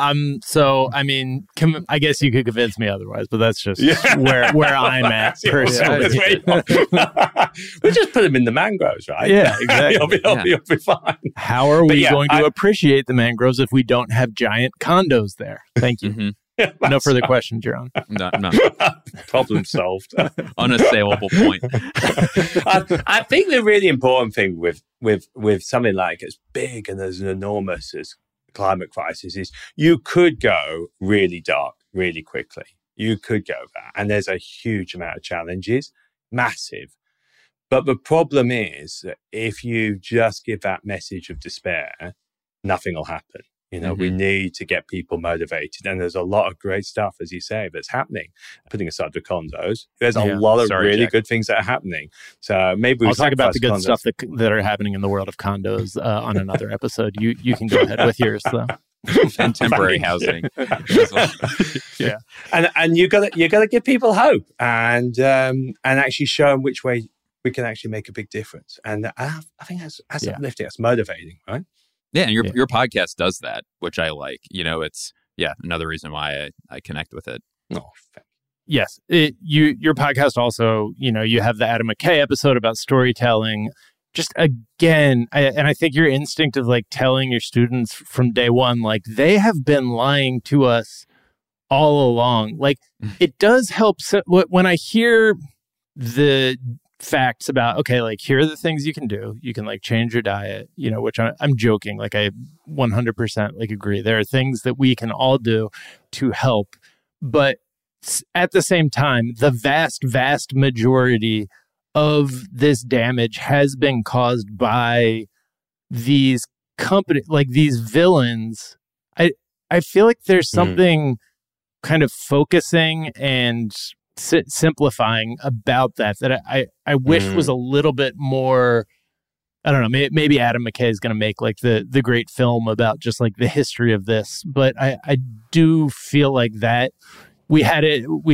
I guess you could convince me otherwise, but that's just where I'm at personally. We just put them in the mangroves, right? Yeah, exactly. You'll be fine. How are we going to appreciate the mangroves if we don't have giant condos there? Thank you. No further questions, Your Honor. No. Problem solved. Unassailable point. I think the really important thing with something like as big and as enormous as climate crisis is you could go really dark really quickly. You could go there. And there's a huge amount of challenges, massive. But the problem is that if you just give that message of despair, nothing will happen. You know, we need to get people motivated. And there's a lot of great stuff, as you say, that's happening. Putting aside the condos, there's a lot of really good things that are happening. So maybe I'll talk about the good stuff that are happening in the world of condos on another episode. You can go ahead with yours, though. And temporary housing. And you gotta give people hope and actually show them which way we can actually make a big difference. And I think that's uplifting, that's motivating, right? Yeah, and your podcast does that, which I like. You know, it's another reason why I connect with it. Oh, yes, your podcast also, you know, you have the Adam McKay episode about storytelling. Just again, I think your instinct of like telling your students from day one, like they have been lying to us all along. Like it does help when I hear the facts about, okay, like here are the things you can do. You can like change your diet, you know, which I'm joking. Like I 100% like agree. There are things that we can all do to help. But at the same time, the vast, vast majority of this damage has been caused by these companies, like these villains. I feel like there's something kind of focusing and simplifying about that I wish was a little bit more. I don't know, maybe Adam McKay is going to make like the great film about just like the history of this, but I do feel like that we had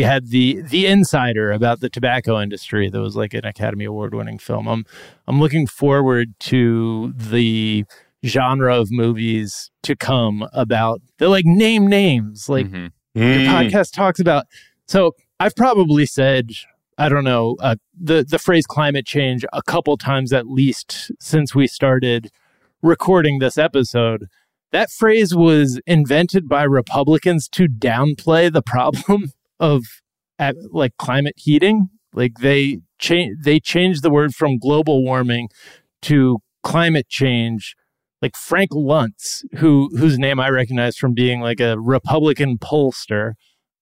the Insider about the tobacco industry that was like an Academy Award winning film. I'm looking forward to the genre of movies to come about the like name names like your podcast talks about. So I've probably said, I don't know, the phrase climate change a couple times at least since we started recording this episode. That phrase was invented by Republicans to downplay the problem of like climate heating. Like they changed the word from global warming to climate change. Like Frank Luntz, whose name I recognize from being like a Republican pollster,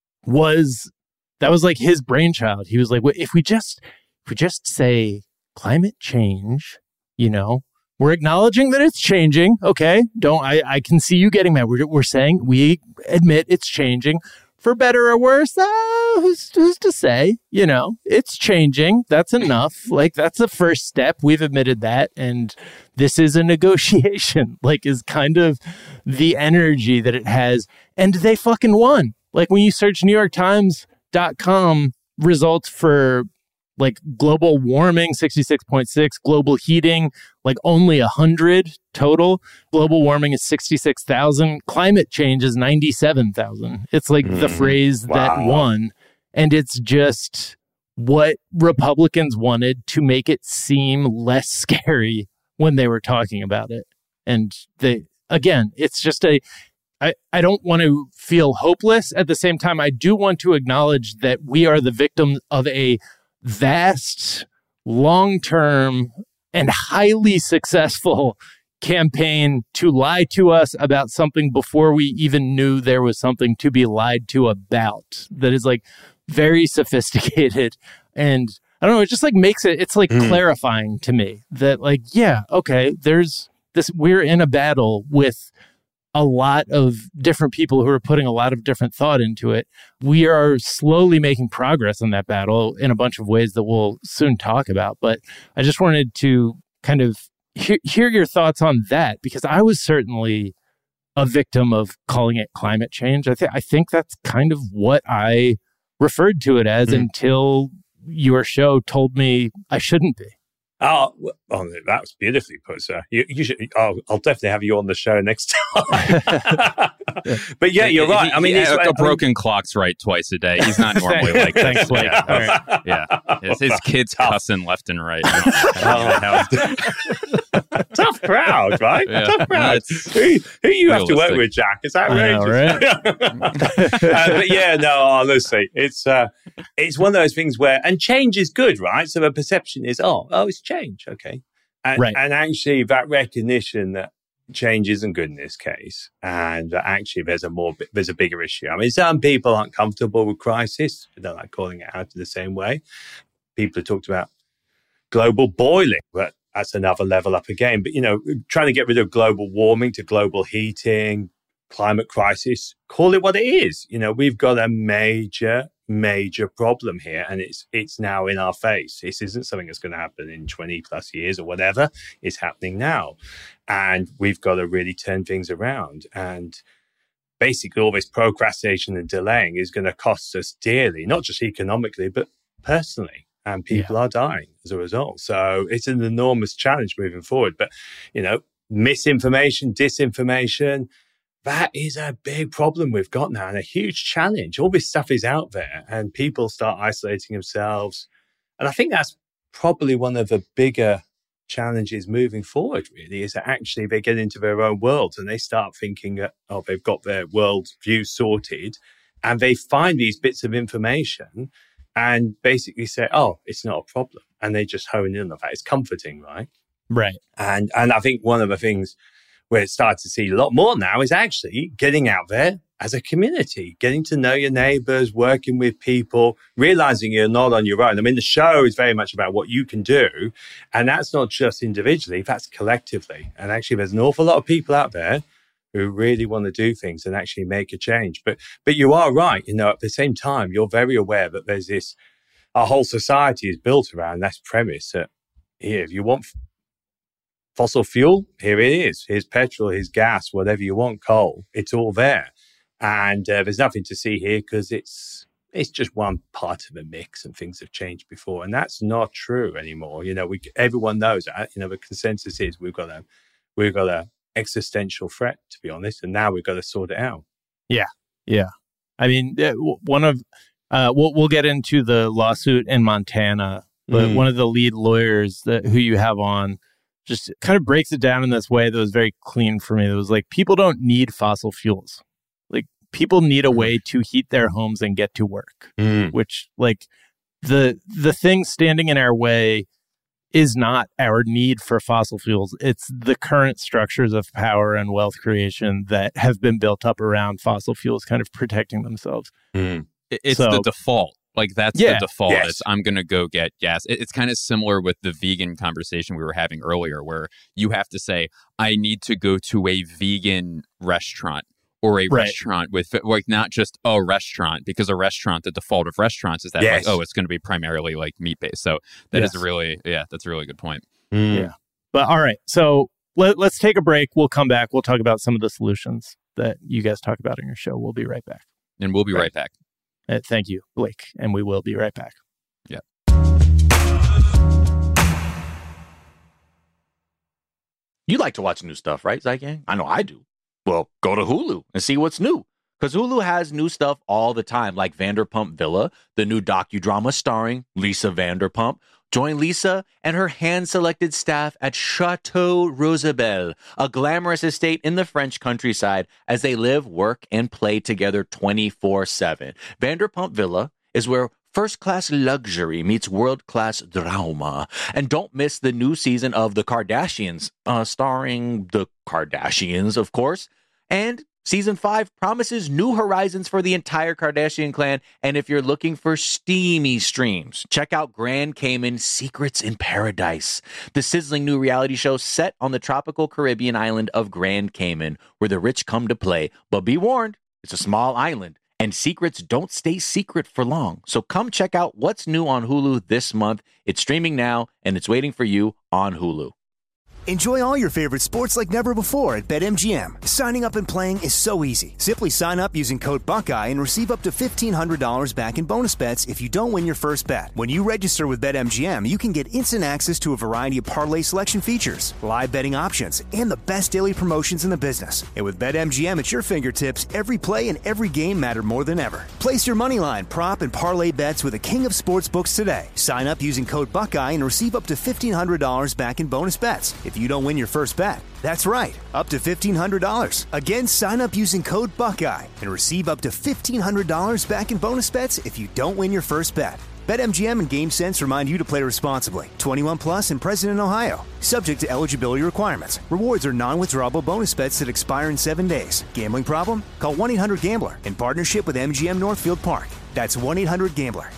that was like his brainchild. He was like, well, if we just say climate change, you know, we're acknowledging that it's changing. Okay. I can see you getting mad. We're saying we admit it's changing for better or worse. Who's to say, you know, it's changing. That's enough. Like that's the first step. We've admitted that. And this is a negotiation, like is kind of the energy that it has. And they fucking won. Like when you search NewYorkTimes.com results for like global warming, 66.6, global heating, like only 100 total. Global warming is 66,000. Climate change is 97,000. It's like the phrase that won. And it's just what Republicans wanted to make it seem less scary when they were talking about it. And it's just I don't want to feel hopeless. At the same time, I do want to acknowledge that we are the victims of a vast, long-term, and highly successful campaign to lie to us about something before we even knew there was something to be lied to about. That is like very sophisticated. And I don't know, it just like makes it's like clarifying to me that like, yeah, okay, there's this, we're in a battle with a lot of different people who are putting a lot of different thought into it. We are slowly making progress in that battle in a bunch of ways that we'll soon talk about. But I just wanted to kind of hear your thoughts on that, because I was certainly a victim of calling it climate change. I think that's kind of what I referred to it as until your show told me I shouldn't be. Oh, that was beautifully put, sir. You should. I'll definitely have you on the show next time. But yeah, you're right. I mean, a broken clock's right twice a day. He's not normally like that. Thanks, Blake. His kids cussing left and right. Tough crowd, right? Yeah. Tough crowd. Who you have to work with, Jack? It's outrageous. But yeah, no, honestly, it's one of those things where, and change is good, right? So the perception is, it's change, okay, and actually that recognition that change isn't good in this case, and that actually there's a bigger issue. I mean, some people aren't comfortable with crisis; they don't like calling it out in the same way. People have talked about global boiling, but that's another level up again. But trying to get rid of global warming to global heating, climate crisis, call it what it is. We've got a major problem here, and it's now in our face. This isn't something that's going to happen in 20 plus years or whatever. It's happening now, and we've got to really turn things around. And basically all this procrastination and delaying is going to cost us dearly, not just economically but personally, and people are dying as a result. So it's an enormous challenge moving forward. But misinformation, disinformation, that is a big problem we've got now, and a huge challenge. All this stuff is out there, and people start isolating themselves. And I think that's probably one of the bigger challenges moving forward, really, is that actually they get into their own worlds and they start thinking that, they've got their world view sorted, and they find these bits of information and basically say, it's not a problem. And they just hone in on that. It's comforting, right? Right. And I think one of the things where it starts to see a lot more now is actually getting out there as a community, getting to know your neighbors, working with people, realizing you're not on your own. I mean, the show is very much about what you can do. And that's not just individually, that's collectively. And actually, there's an awful lot of people out there who really want to do things and actually make a change. But you are right. At the same time, you're very aware that there's our whole society is built around that premise that here, if you want fossil fuel, here it is. Here's petrol, here's gas, whatever you want, coal. It's all there. And there's nothing to see here because it's just one part of a mix, and things have changed before. And that's not true anymore. Everyone knows that. The consensus is we've got a existential threat, to be honest, and now we've got to sort it out. Yeah. I mean, one of we'll get into the lawsuit in Montana, but one of the lead lawyers who you have on just kind of breaks it down in this way that was very clean for me. That was like, people don't need fossil fuels. Like, people need a way to heat their homes and get to work, which, like, the thing standing in our way is not our need for fossil fuels. It's the current structures of power and wealth creation that have been built up around fossil fuels kind of protecting themselves. It's the default. Like, that's the default. Yes. It's, I'm going to go get gas. It's kind of similar with the vegan conversation we were having earlier, where you have to say, I need to go to a vegan restaurant or a restaurant with, like, not just a restaurant, because a restaurant, the default of restaurants is that, like, it's going to be primarily like meat-based. So that is really, that's a really good point. Yeah. But all right. So let's take a break. We'll come back. We'll talk about some of the solutions that you guys talk about in your show. We'll be right back. And we'll be right back. Thank you, Blake. And we will be right back. Yeah. You like to watch new stuff, right, Zygang? I know I do. Well, go to Hulu and see what's new. Because Hulu has new stuff all the time, like Vanderpump Villa, the new docudrama starring Lisa Vanderpump. Join Lisa and her hand-selected staff at Chateau Rosabelle, a glamorous estate in the French countryside, as they live, work, and play together 24/7. Vanderpump Villa is where first-class luxury meets world-class drama. And don't miss the new season of The Kardashians, starring the Kardashians, of course. And Season 5 promises new horizons for the entire Kardashian clan. And if you're looking for steamy streams, check out Grand Cayman Secrets in Paradise, the sizzling new reality show set on the tropical Caribbean island of Grand Cayman, where the rich come to play. But be warned, it's a small island, and secrets don't stay secret for long. So come check out what's new on Hulu this month. It's streaming now, and it's waiting for you on Hulu. Enjoy all your favorite sports like never before at BetMGM. Signing up and playing is so easy. Simply sign up using code Buckeye and receive up to $1,500 back in bonus bets if you don't win your first bet. When you register with BetMGM, you can get instant access to a variety of parlay selection features, live betting options, and the best daily promotions in the business. And with BetMGM at your fingertips, every play and every game matter more than ever. Place your moneyline, prop, and parlay bets with the king of sportsbooks today. Sign up using code Buckeye and receive up to $1,500 back in bonus bets if you don't win your first bet. That's right, up to $1,500. Again, sign up using code Buckeye and receive up to $1,500 back in bonus bets if you don't win your first bet. BetMGM and GameSense remind you to play responsibly. 21 plus and present in Ohio. Subject to eligibility requirements. Rewards are non-withdrawable bonus bets that expire in 7 days. Gambling problem? Call 1-800-GAMBLER in partnership with MGM Northfield Park. That's 1-800-GAMBLER.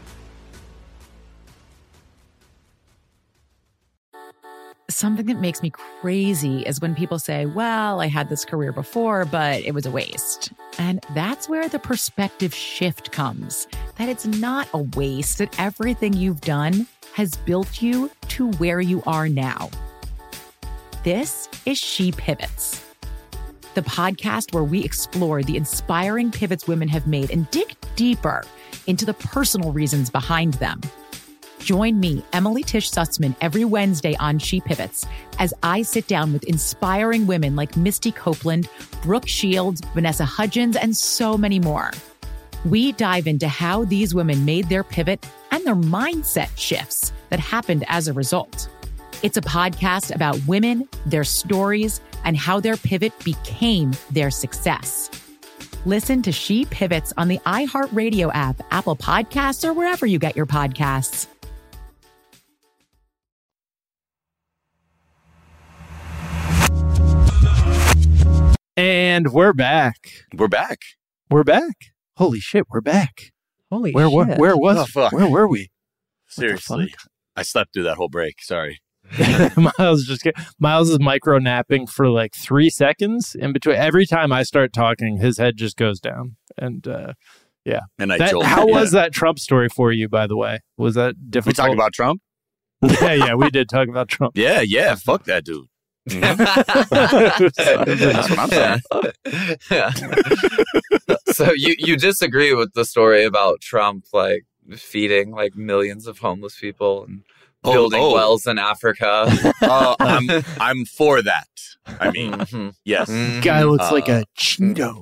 Something that makes me crazy is when people say, well, I had this career before, but it was a waste. And that's where the perspective shift comes, that it's not a waste, that everything you've done has built you to where you are now. This is She Pivots, the podcast where we explore the inspiring pivots women have made and dig deeper into the personal reasons behind them. Join me, Emily Tish Sussman, every Wednesday on She Pivots as I sit down with inspiring women like Misty Copeland, Brooke Shields, Vanessa Hudgens, and so many more. We dive into how these women made their pivot and their mindset shifts that happened as a result. It's a podcast about women, their stories, and how their pivot became their success. Listen to She Pivots on the iHeartRadio app, Apple Podcasts, or wherever you get your podcasts. And we're back. We're back. We're back. Holy shit, we're back. Holy shit. Where were we? Seriously. I slept through that whole break. Sorry. Miles is micro napping for like 3 seconds in between. Every time I start talking, his head just goes down. And yeah. And how was that Trump story for you, by the way? Was that difficult? We talk about Trump? Yeah, we did talk about Trump. Yeah. Fuck that dude. That's what I'm saying. So you disagree with the story about Trump like feeding like millions of homeless people and building wells in Africa? I'm for that. I mean, yes. Guy looks like a Cheeto.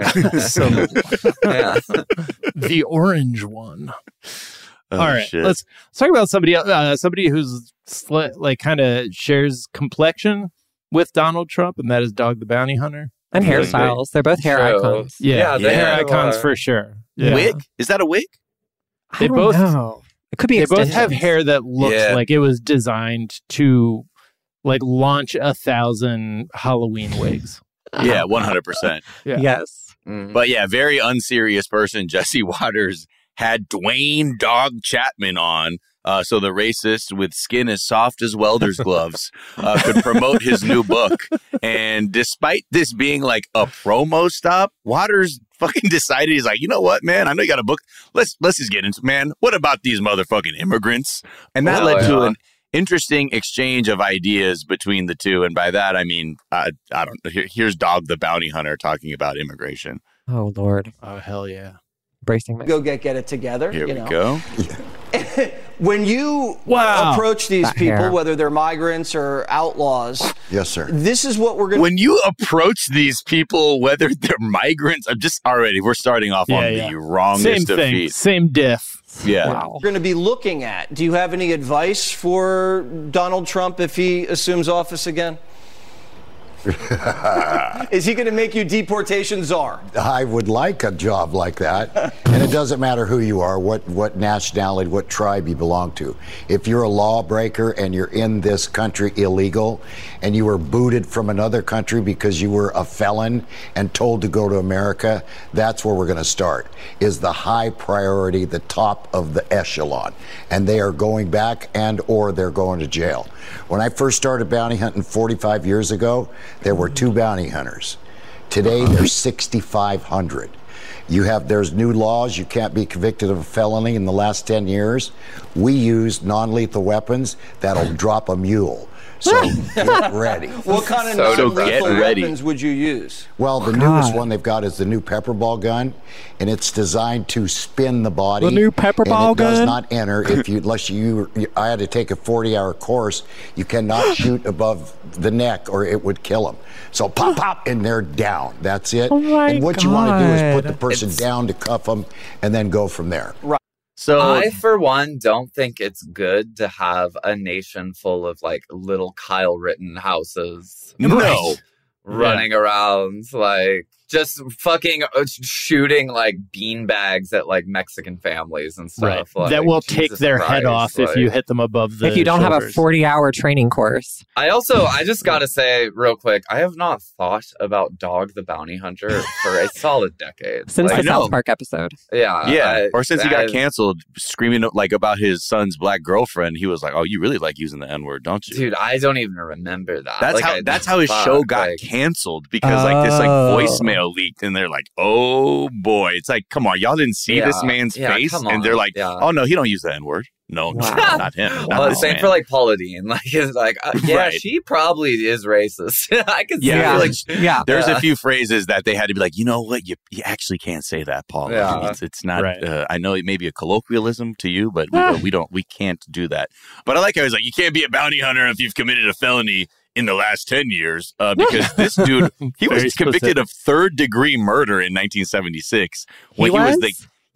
The orange one. All right, shit. let's talk about somebody else. Somebody who's like kind of shares complexion with Donald Trump, and that is Dog the Bounty Hunter. And hairstyles. They're both hair icons. Yeah, the hair icons for sure. Yeah. Wig? Is that a wig? They both know. It could be. They both have hair that looks like it was designed to like launch 1,000 Halloween wigs. Yeah, 100%. Yeah. Yes. But yeah, very unserious person. Jesse Waters had Dwayne Dog Chapman on, so the racist with skin as soft as welder's gloves could promote his new book. And despite this being like a promo stop, Waters fucking decided, he's like, you know what, man? I know you got a book. Let's just get into, man, what about these motherfucking immigrants? And that led to an interesting exchange of ideas between the two. And by that, I mean, I don't know. Here's Dog the Bounty Hunter talking about immigration. Oh, Lord. Oh, hell yeah. Bracing Go get it together. Here we go. When you approach these people, whether they're migrants or outlaws, yes, sir. This is what we're going to... When you approach these people, whether they're migrants, we're starting off on the wrongest of feet. Same diff. Yeah. Wow. You're going to be looking at. Do you have any advice for Donald Trump if he assumes office again? Is he going to make you deportation czar? I would like a job like that. And it doesn't matter who you are, what nationality, what tribe you belong to. If you're a lawbreaker and you're in this country illegal and you were booted from another country because you were a felon and told to go to America, that's where we're going to start, is the high priority, the top of the echelon. And they are going back and or they're going to jail. When I first started bounty hunting 45 years ago, there were 2 bounty hunters. Today, there's 6,500. There's new laws. You can't be convicted of a felony in the last 10 years. We use non-lethal weapons that'll drop a mule. So get ready. What kind of non-lethal weapons would you use? Well, the newest one they've got is the new pepper ball gun, and it's designed to spin the body. The new pepper ball gun? It does not enter I had to take a 40-hour course. You cannot shoot above the neck or it would kill them. So pop, pop, and they're down. That's it. Oh my and what you want to do is put the God. person down to cuff them and then go from there. Right. So I, for one, don't think it's good to have a nation full of like little Kyle Rittenhouses running around, like just fucking shooting like beanbags at like Mexican families and stuff. Right. Like, that will take Jesus their Christ, head off if you hit them above the If you don't have a 40-hour training course. I just gotta say real quick, I have not thought about Dog the Bounty Hunter for a solid decade. Since like, the South Park episode. Yeah. Or since he got canceled, screaming like about his son's black girlfriend, he was like, "Oh, you really like using the N-word, don't you?" Dude, I don't even remember that. That's how his show got canceled, because like this like voicemail leaked, and they're like, "Oh boy," it's like, come on, y'all didn't see this man's face, and they're like, "Oh no, he don't use the N-word." No, not him. Well, same for like Paula Deen. Like, it's like, Right. she probably is racist. I can see I it. feel like there's a few phrases that they had to be like, you know what, you actually can't say that, Paula. Yeah. It's not. I know it may be a colloquialism to you, but we can't do that. But I like how he's like, you can't be a bounty hunter if you've committed a felony in the last 10 years, because this dude, he was convicted of 3rd-degree murder in 1976 when he was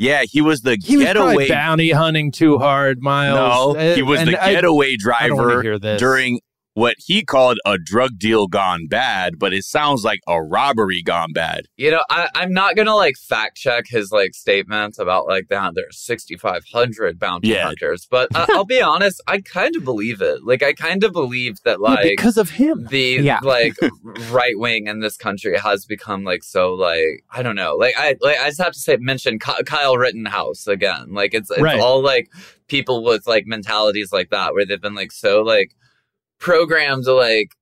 the He was getaway probably bounty hunting too hard, Miles. No, he was the getaway I don't wanna driver hear this. during what he called a drug deal gone bad, but it sounds like a robbery gone bad. You know, I'm not gonna like fact check his like statement about like that there's 6,500 bounty hunters, but I'll be honest, I kind of believe it. Like, I kind of believe that like because of him, the like right wing in this country has become like so like I don't know. Like I just have to mention Kyle Rittenhouse again. Like it's Right. all like people with like mentalities like that where they've been like so like programmed to like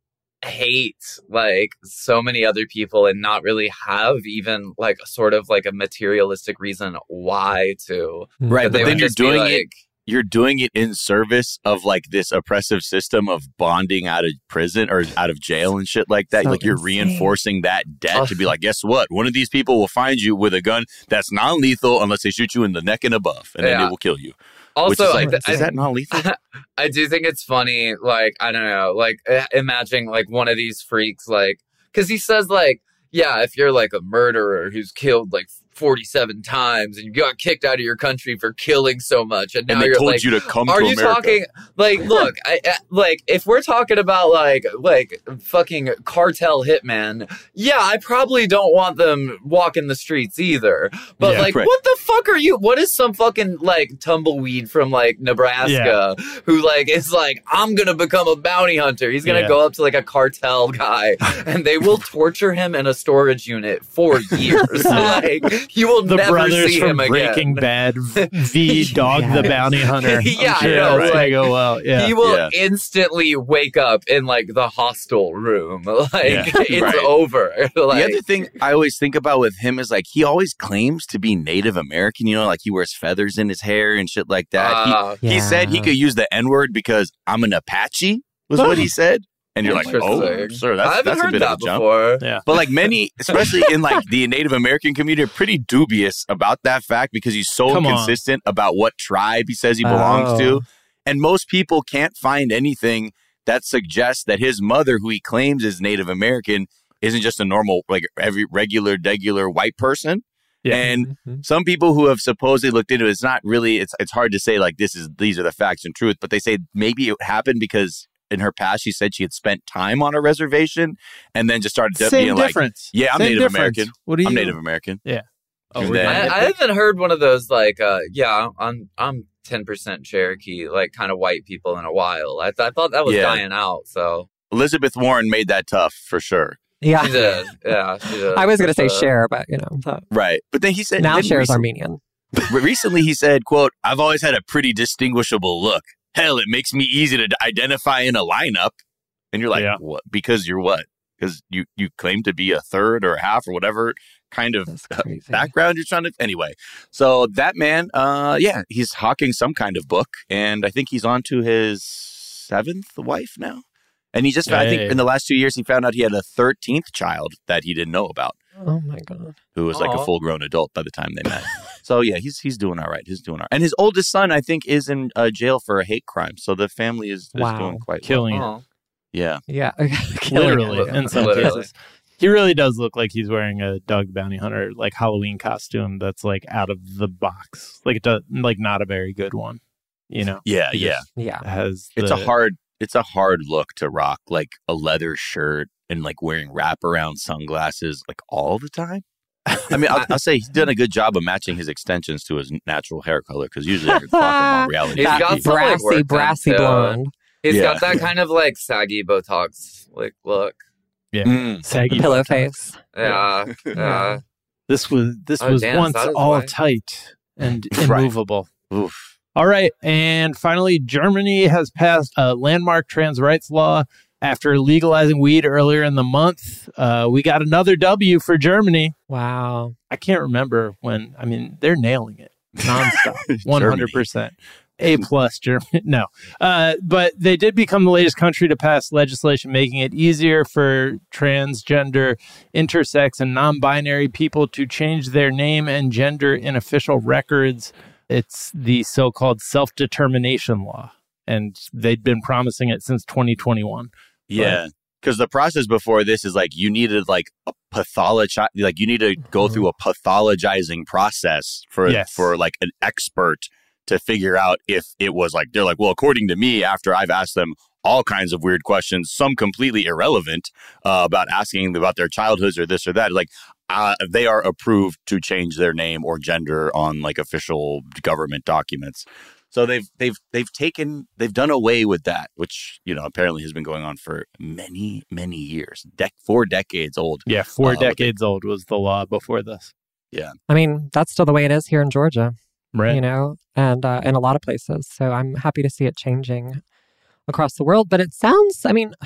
hate like so many other people and not really have even like sort of like a materialistic reason why to. Right, but then you're doing like, it. You're doing it in service of like this oppressive system of bonding out of prison or out of jail and shit like that. So like you're insane. reinforcing that debt to be like, guess what? One of these people will find you with a gun that's non-lethal unless they shoot you in the neck and above, and then it will kill you. Also, is that non-lethal? I do think it's funny, like, I don't know, like, imagining, like, one of these freaks, like, because he says, like, yeah, if you're, like, a murderer who's killed, like, 47 times and you got kicked out of your country for killing so much, and now they you're told like, you to come to are you America. talking, like, look, like, if we're talking about, like, fucking cartel hitman, yeah, I probably don't want them walking the streets either, but, Yeah, like, right. what the fuck are you, what is some fucking, like, tumbleweed from, like, Nebraska who, like, is like, I'm gonna become a bounty hunter, he's gonna go up to, like, a cartel guy, and they will torture him in a storage unit for years, like, you will the never brothers see from him again. Breaking Bad v. Dog the Bounty Hunter. Yeah, I'm sure I know. that's Like, gonna go well. Yeah. He will instantly wake up in like the hostel room. Like it's Right. over. Like, The other thing I always think about with him is like he always claims to be Native American, you know, like he wears feathers in his hair and shit like that. He said he could use the N-word because I'm an Apache, was what he said. And you're like, oh, Interesting. sir, I haven't that's a heard bit that of a jump. before. Yeah. But like many, especially in like the Native American community, are pretty dubious about that fact because he's so Come on. inconsistent about what tribe he says he belongs to. And most people can't find anything that suggests that his mother, who he claims is Native American, isn't just a normal, like every regular white person. Yeah. And some people who have supposedly looked into it, it's not really, it's hard to say like these are the facts and truth, but they say maybe it happened because in her past she said she had spent time on a reservation and then just started being difference. like, yeah, I'm Same Native difference. American. What are you? I'm Native American. Yeah. Oh, I haven't heard one of those like, yeah, I'm 10% Cherokee, like kind of white people in a while. I thought that was dying out. So Elizabeth Warren made that tough for sure. Yeah. She did. Yeah, she did. I was going to say Cher, but right. But then he said now Cher's Armenian. Recently he said, quote, "I've always had a pretty distinguishable look. Hell, it makes me easy to identify in a lineup." And you're like, what? Because you're what? Because you claim to be a third or a half or whatever kind of background you're trying to. Anyway, so that man, he's hawking some kind of book, and I think he's on to his 7th wife now. And he just, I think in the last 2 years, he found out he had a 13th child that he didn't know about. Oh my God. Who was like a full grown adult by the time they met. So yeah, he's doing all right. He's doing all right. And his oldest son, I think, is in jail for a hate crime. So the family is doing quite killing well. it. Yeah. Yeah. Literally, in some cases. He really does look like he's wearing a Dog Bounty Hunter like Halloween costume that's like out of the box. Like it does, like not a very good one. You know? Yeah. It's a hard look to rock like a leather shirt and like wearing wraparound sunglasses like all the time. I mean, I'll say he's done a good job of matching his extensions to his natural hair color because usually I could clock him on reality. He's got some, brassy blonde. He's got that kind of like saggy Botox like look. Yeah, saggy pillow face. Yeah. This was once all tight and immovable. Oof. All right, and finally, Germany has passed a landmark trans rights law after legalizing weed earlier in the month. We got another W for Germany. Wow. I can't remember when. I mean, they're nailing it nonstop, 100%. A+ Germany. No. But they did become the latest country to pass legislation making it easier for transgender, intersex, and non-binary people to change their name and gender in official records. It's the so-called self-determination law, and they'd been promising it since 2021. Yeah, because the process before this is like you needed like a you need to go through a pathologizing process for like an expert to figure out if it was like, they're like, well, according to me, after I've asked them all kinds of weird questions, some completely irrelevant about asking about their childhoods or this or that, like they are approved to change their name or gender on like official government documents. So they've done away with that, which, you know, apparently has been going on for many, many years, 4 decades old. Yeah, 4 decades old was the law before this. Yeah. I mean, that's still the way it is here in Georgia. Right. You know, and in a lot of places. So I'm happy to see it changing across the world. But it sounds, I mean,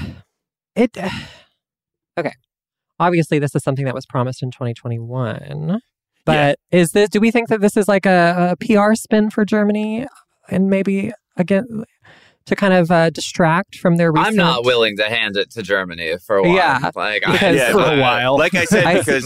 okay. Obviously, this is something that was promised in 2021. But do we think that this is like a PR spin for Germany? And maybe, again, to kind of distract from their recent... I'm not willing to hand it to Germany for a while. Yeah, for a while. Like I said, because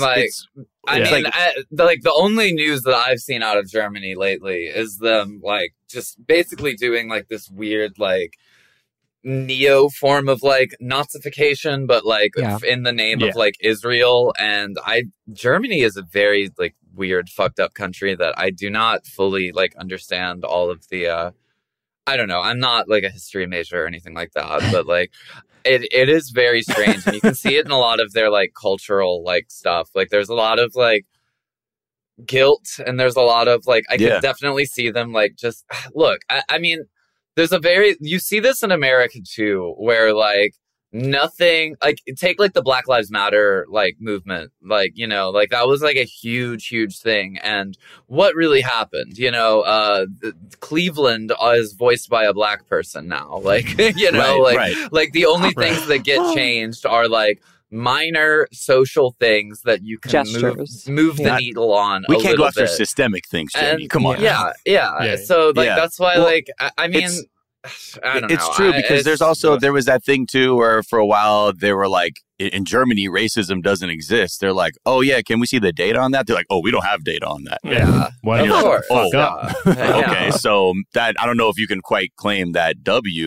the only news that I've seen out of Germany lately is them like just basically doing like this weird like neo form of like Nazification, but like in the name of like Israel. And Germany is a very like weird, fucked up country that I do not fully like understand all of the I don't know. I'm not like a history major or anything like that, but like it is very strange. And you can see it in a lot of their like cultural like stuff. Like there's a lot of like guilt and there's a lot of like, I can definitely see them like just look, I mean, you see this in America too, where like nothing, like take like the Black Lives Matter like movement, like, you know, like that was like a huge thing. And what really happened, you know, Cleveland is voiced by a Black person now, like, you know, like the only things that get changed are like minor social things that you can move the needle on. We can't go after systemic things, Jamie. Come on. Yeah. So like that's why like I mean I don't know. It's true because there was that thing too where for a while they were like in Germany racism doesn't exist. They're like, oh yeah, can we see the data on that? They're like, oh, we don't have data on that. Yeah, why of course. Okay, so that I don't know if you can quite claim that W,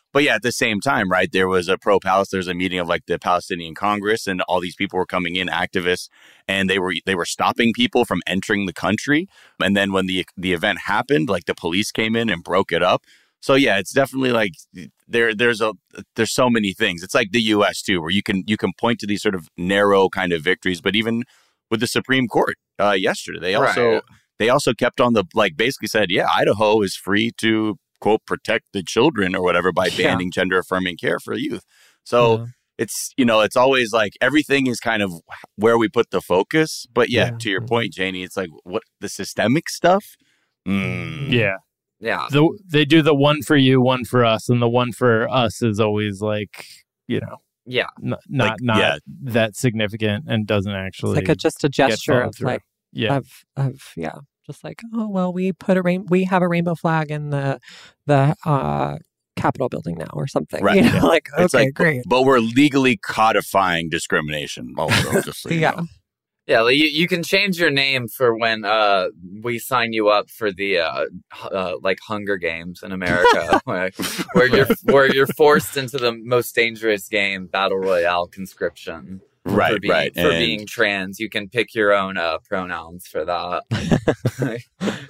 But yeah, at the same time, right, there was a there's a meeting of like the Palestinian Congress, and all these people were coming in, activists, and they were stopping people from entering the country. And then when the event happened, like the police came in and broke it up. So yeah, it's definitely like there's so many things. It's like the U.S. too, where you can point to these sort of narrow kind of victories. But even with the Supreme Court yesterday, they also kept on basically said, yeah, Idaho is free to, quote, protect the children or whatever by banning gender affirming care for youth. So it's, it's always like everything is kind of where we put the focus. But to your point, Janie, it's like what the systemic stuff. Yeah. Yeah. They do the one for you, one for us. And the one for us is always like, not that significant and doesn't actually. It's like just a gesture of like, just like, oh, well, we have a rainbow flag in the Capitol building now or something. Right. Like, okay, it's like, great. But we're legally codifying discrimination also, just so you know. Yeah, you can change your name for when we sign you up for the Hunger Games in America, where you're forced into the most dangerous game, Battle Royale conscription. For being trans, you can pick your own pronouns for that.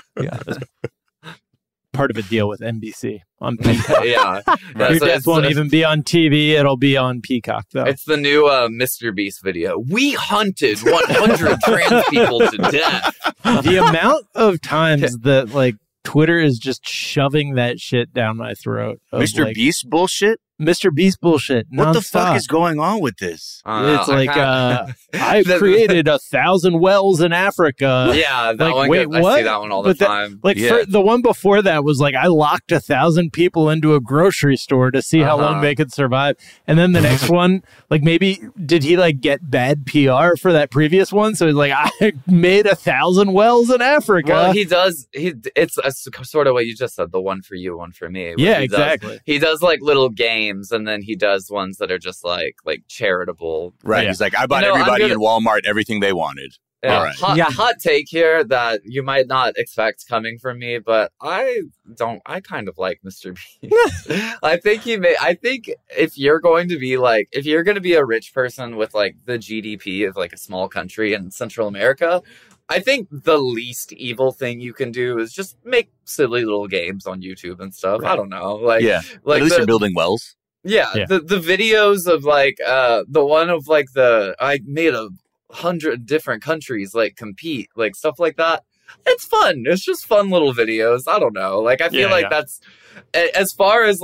Part of a deal with NBC on Peacock. Your death won't even be on TV; it'll be on Peacock, though. It's the new Mr. Beast video. We hunted 100 trans people to death. The amount of times that Twitter is just shoving that shit down my throat. Mr. Beast bullshit? Mr. Beast bullshit. What the fuck is going on with this? It's I created 1,000 wells in Africa. Yeah, that one. Wait, what? I see that one all the time. The one before that was I locked 1,000 people into a grocery store to see how long they could survive. And then the next one, maybe did he get bad PR for that previous one? So he's I made 1,000 wells in Africa. Well, he does. It's sort of what you just said. The one for you, one for me. Yeah, exactly. He does little games. And then he does ones that are just like charitable. Right. He's I bought everybody in Walmart everything they wanted. Yeah. All right. Hot take here that you might not expect coming from me, but I kind of like Mr. Beast. I think if you're going to be a rich person with the GDP of a small country in Central America, I think the least evil thing you can do is just make silly little games on YouTube and stuff. Right. I don't know. At least you're building wells. Yeah. The videos of the one of I made 100 different countries compete, stuff like that. It's fun. It's just fun little videos. I don't know. I feel that's as far as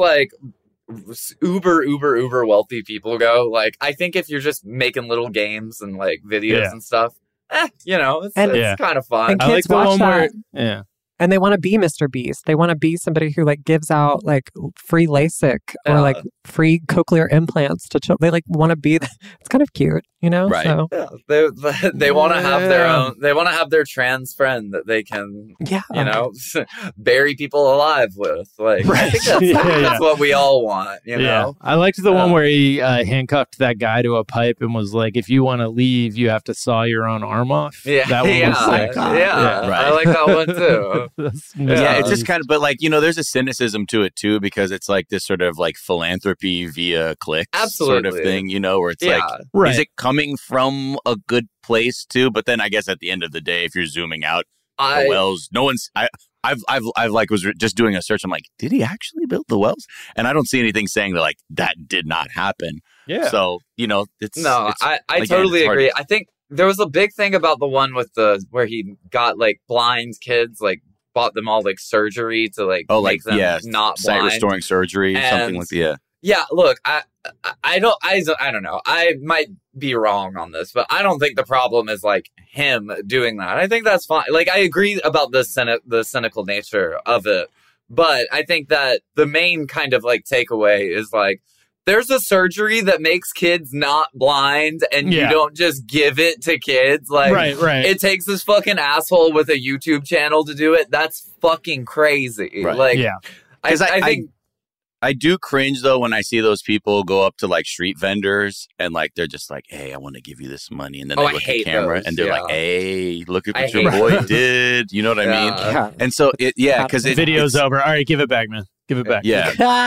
uber wealthy people go. I think if you're just making little games and videos and stuff, it's kind of fun. And kids watch that. And they want to be Mr. Beast. They want to be somebody who gives out free LASIK or free cochlear implants to children. They want to be. It's kind of cute, Right. So. Yeah. They want to have their own. They want to have their trans friend that they can, bury people alive with. I think that's what we all want. You know. I liked the one where he handcuffed that guy to a pipe and was if you want to leave, you have to saw your own arm off. Yeah. That one was right. I like that one too. It's just kind of, but there's a cynicism to it too, because it's this sort of philanthropy via clicks sort of thing, where it's is it coming from a good place too? But then I guess at the end of the day, if you're zooming out, the wells, no one's. I've was just doing a search. I'm did he actually build the wells? And I don't see anything saying that that did not happen. Yeah. So I totally agree. I think there was a big thing about the one with where he got blind kids bought them all surgery to make them not blind. Sight restoring surgery, something like that. Yeah, look, I don't know. I might be wrong on this, but I don't think the problem is him doing that. I think that's fine. I agree about the cynical nature of it, but I think that the main kind of takeaway is there's a surgery that makes kids not blind, and you don't just give it to kids. Right. It takes this fucking asshole with a YouTube channel to do it. That's fucking crazy. Right. I think I do cringe though when I see those people go up to street vendors and they're just hey, I want to give you this money, and then they look at the camera and they're hey, look at what your boy did. You know what I mean? Yeah. And so because video's over. All right, give it back, man. Give it back. Yeah.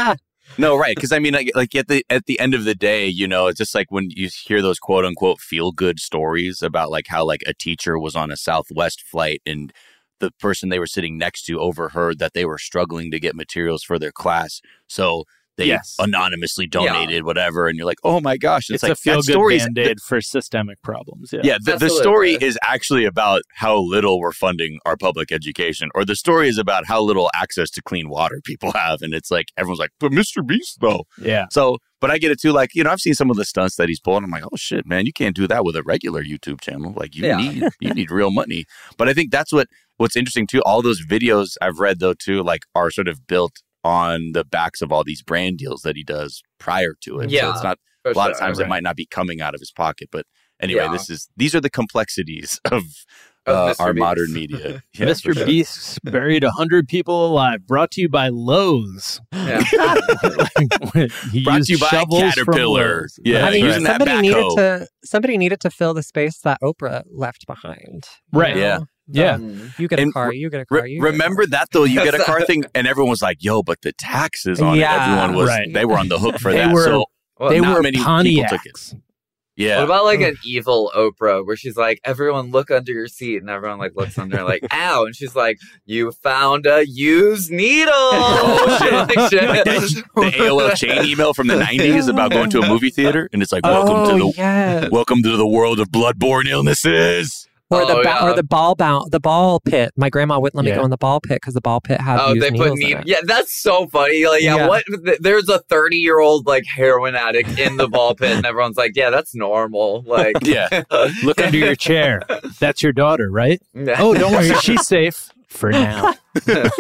No, right. Because I mean, like at the end of the day, you know, it's just like when you hear those quote unquote feel good stories about like how like a teacher was on a Southwest flight and the person they were sitting next to overheard that they were struggling to get materials for their class. So they anonymously donated whatever. And you're like, oh my gosh. It's like a feel-good Band-Aid for systemic problems. Yeah, the story is actually about how little we're funding our public education, or the story is about how little access to clean water people have. And it's like, everyone's like, but Mr. Beast though. Yeah. So, but I get it too. Like, you know, I've seen some of the stunts that he's pulling. I'm like, oh shit, man, you can't do that with a regular YouTube channel. Like you need real money. But I think that's what's interesting too. All those videos I've read though too, like are sort of built on the backs of all these brand deals that he does prior to it. So it's not a lot of times it might not be coming out of his pocket. But anyway, these are the complexities of our modern media. Yeah, Mr. Beast buried 100 people alive. Brought to you by Lowe's. Yeah. Brought to you by Caterpillar. Yeah, I mean, somebody needed to fill the space that Oprah left behind. Right. Yeah. Yeah. You get a car, you get a car. Remember that though, you get a car thing, and everyone was like, yo, but the taxes on it, everyone was, they were on the hook for that. So they not were many Pontiacs. people took it. Yeah. What about like an evil Oprah where she's like, everyone look under your seat, and everyone like looks under like, ow, and she's like, you found a used needle. Like the AOL chain email from the 90s about going to a movie theater, and it's like, welcome to the world of bloodborne illnesses. Or the ball pit. My grandma wouldn't let me go in the ball pit because the ball pit had used needles in it. Yeah, that's so funny. Like, what? There's a 30-year-old like heroin addict in the ball pit, and everyone's like, yeah, that's normal. Like, look under your chair. That's your daughter, right? Oh, don't worry, she's safe for now. Damn,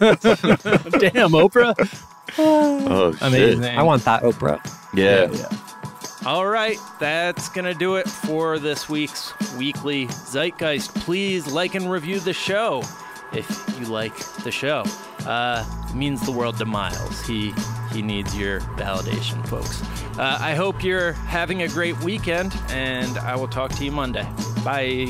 Oprah. Oh, amazing. I want that Oprah. Yeah. All right, that's going to do it for this week's Weekly Zeitgeist. Please like and review the show if you like the show. It means the world to Miles. He needs your validation, folks. I hope you're having a great weekend, and I will talk to you Monday. Bye.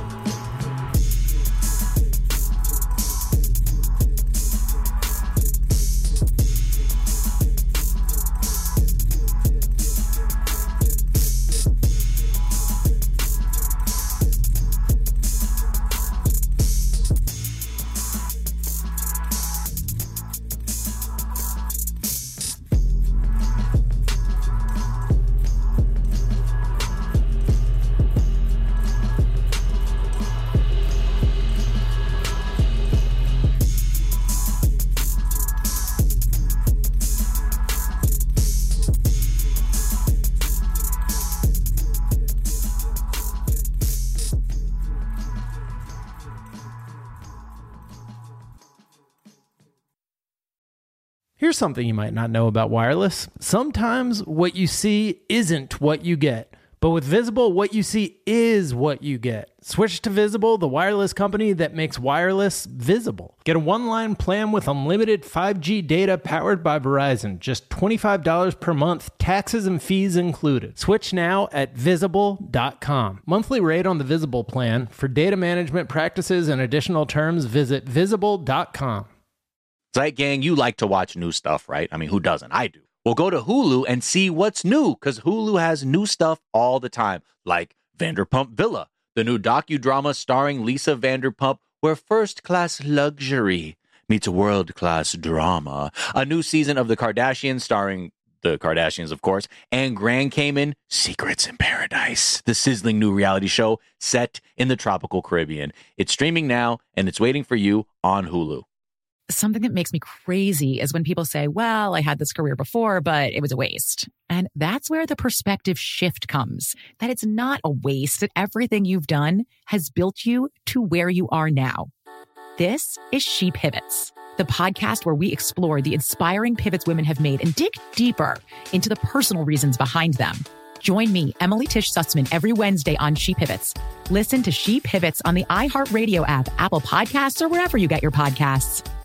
Here's something you might not know about wireless. Sometimes what you see isn't what you get. But with Visible, what you see is what you get. Switch to Visible, the wireless company that makes wireless visible. Get a one-line plan with unlimited 5G data powered by Verizon. Just $25 per month, taxes and fees included. Switch now at Visible.com. Monthly rate on the Visible plan. For data management practices and additional terms, visit Visible.com. Zeit Gang, you like to watch new stuff, right? I mean, who doesn't? I do. Well, go to Hulu and see what's new, because Hulu has new stuff all the time, like Vanderpump Villa, the new docudrama starring Lisa Vanderpump, where first-class luxury meets world-class drama. A new season of The Kardashians starring the Kardashians, of course, and Grand Cayman, Secrets in Paradise, the sizzling new reality show set in the tropical Caribbean. It's streaming now, and it's waiting for you on Hulu. Something that makes me crazy is when people say, well, I had this career before, but it was a waste. And that's where the perspective shift comes, that it's not a waste, that everything you've done has built you to where you are now. This is She Pivots, the podcast where we explore the inspiring pivots women have made and dig deeper into the personal reasons behind them. Join me, Emily Tish Sussman, every Wednesday on She Pivots. Listen to She Pivots on the iHeartRadio app, Apple Podcasts, or wherever you get your podcasts.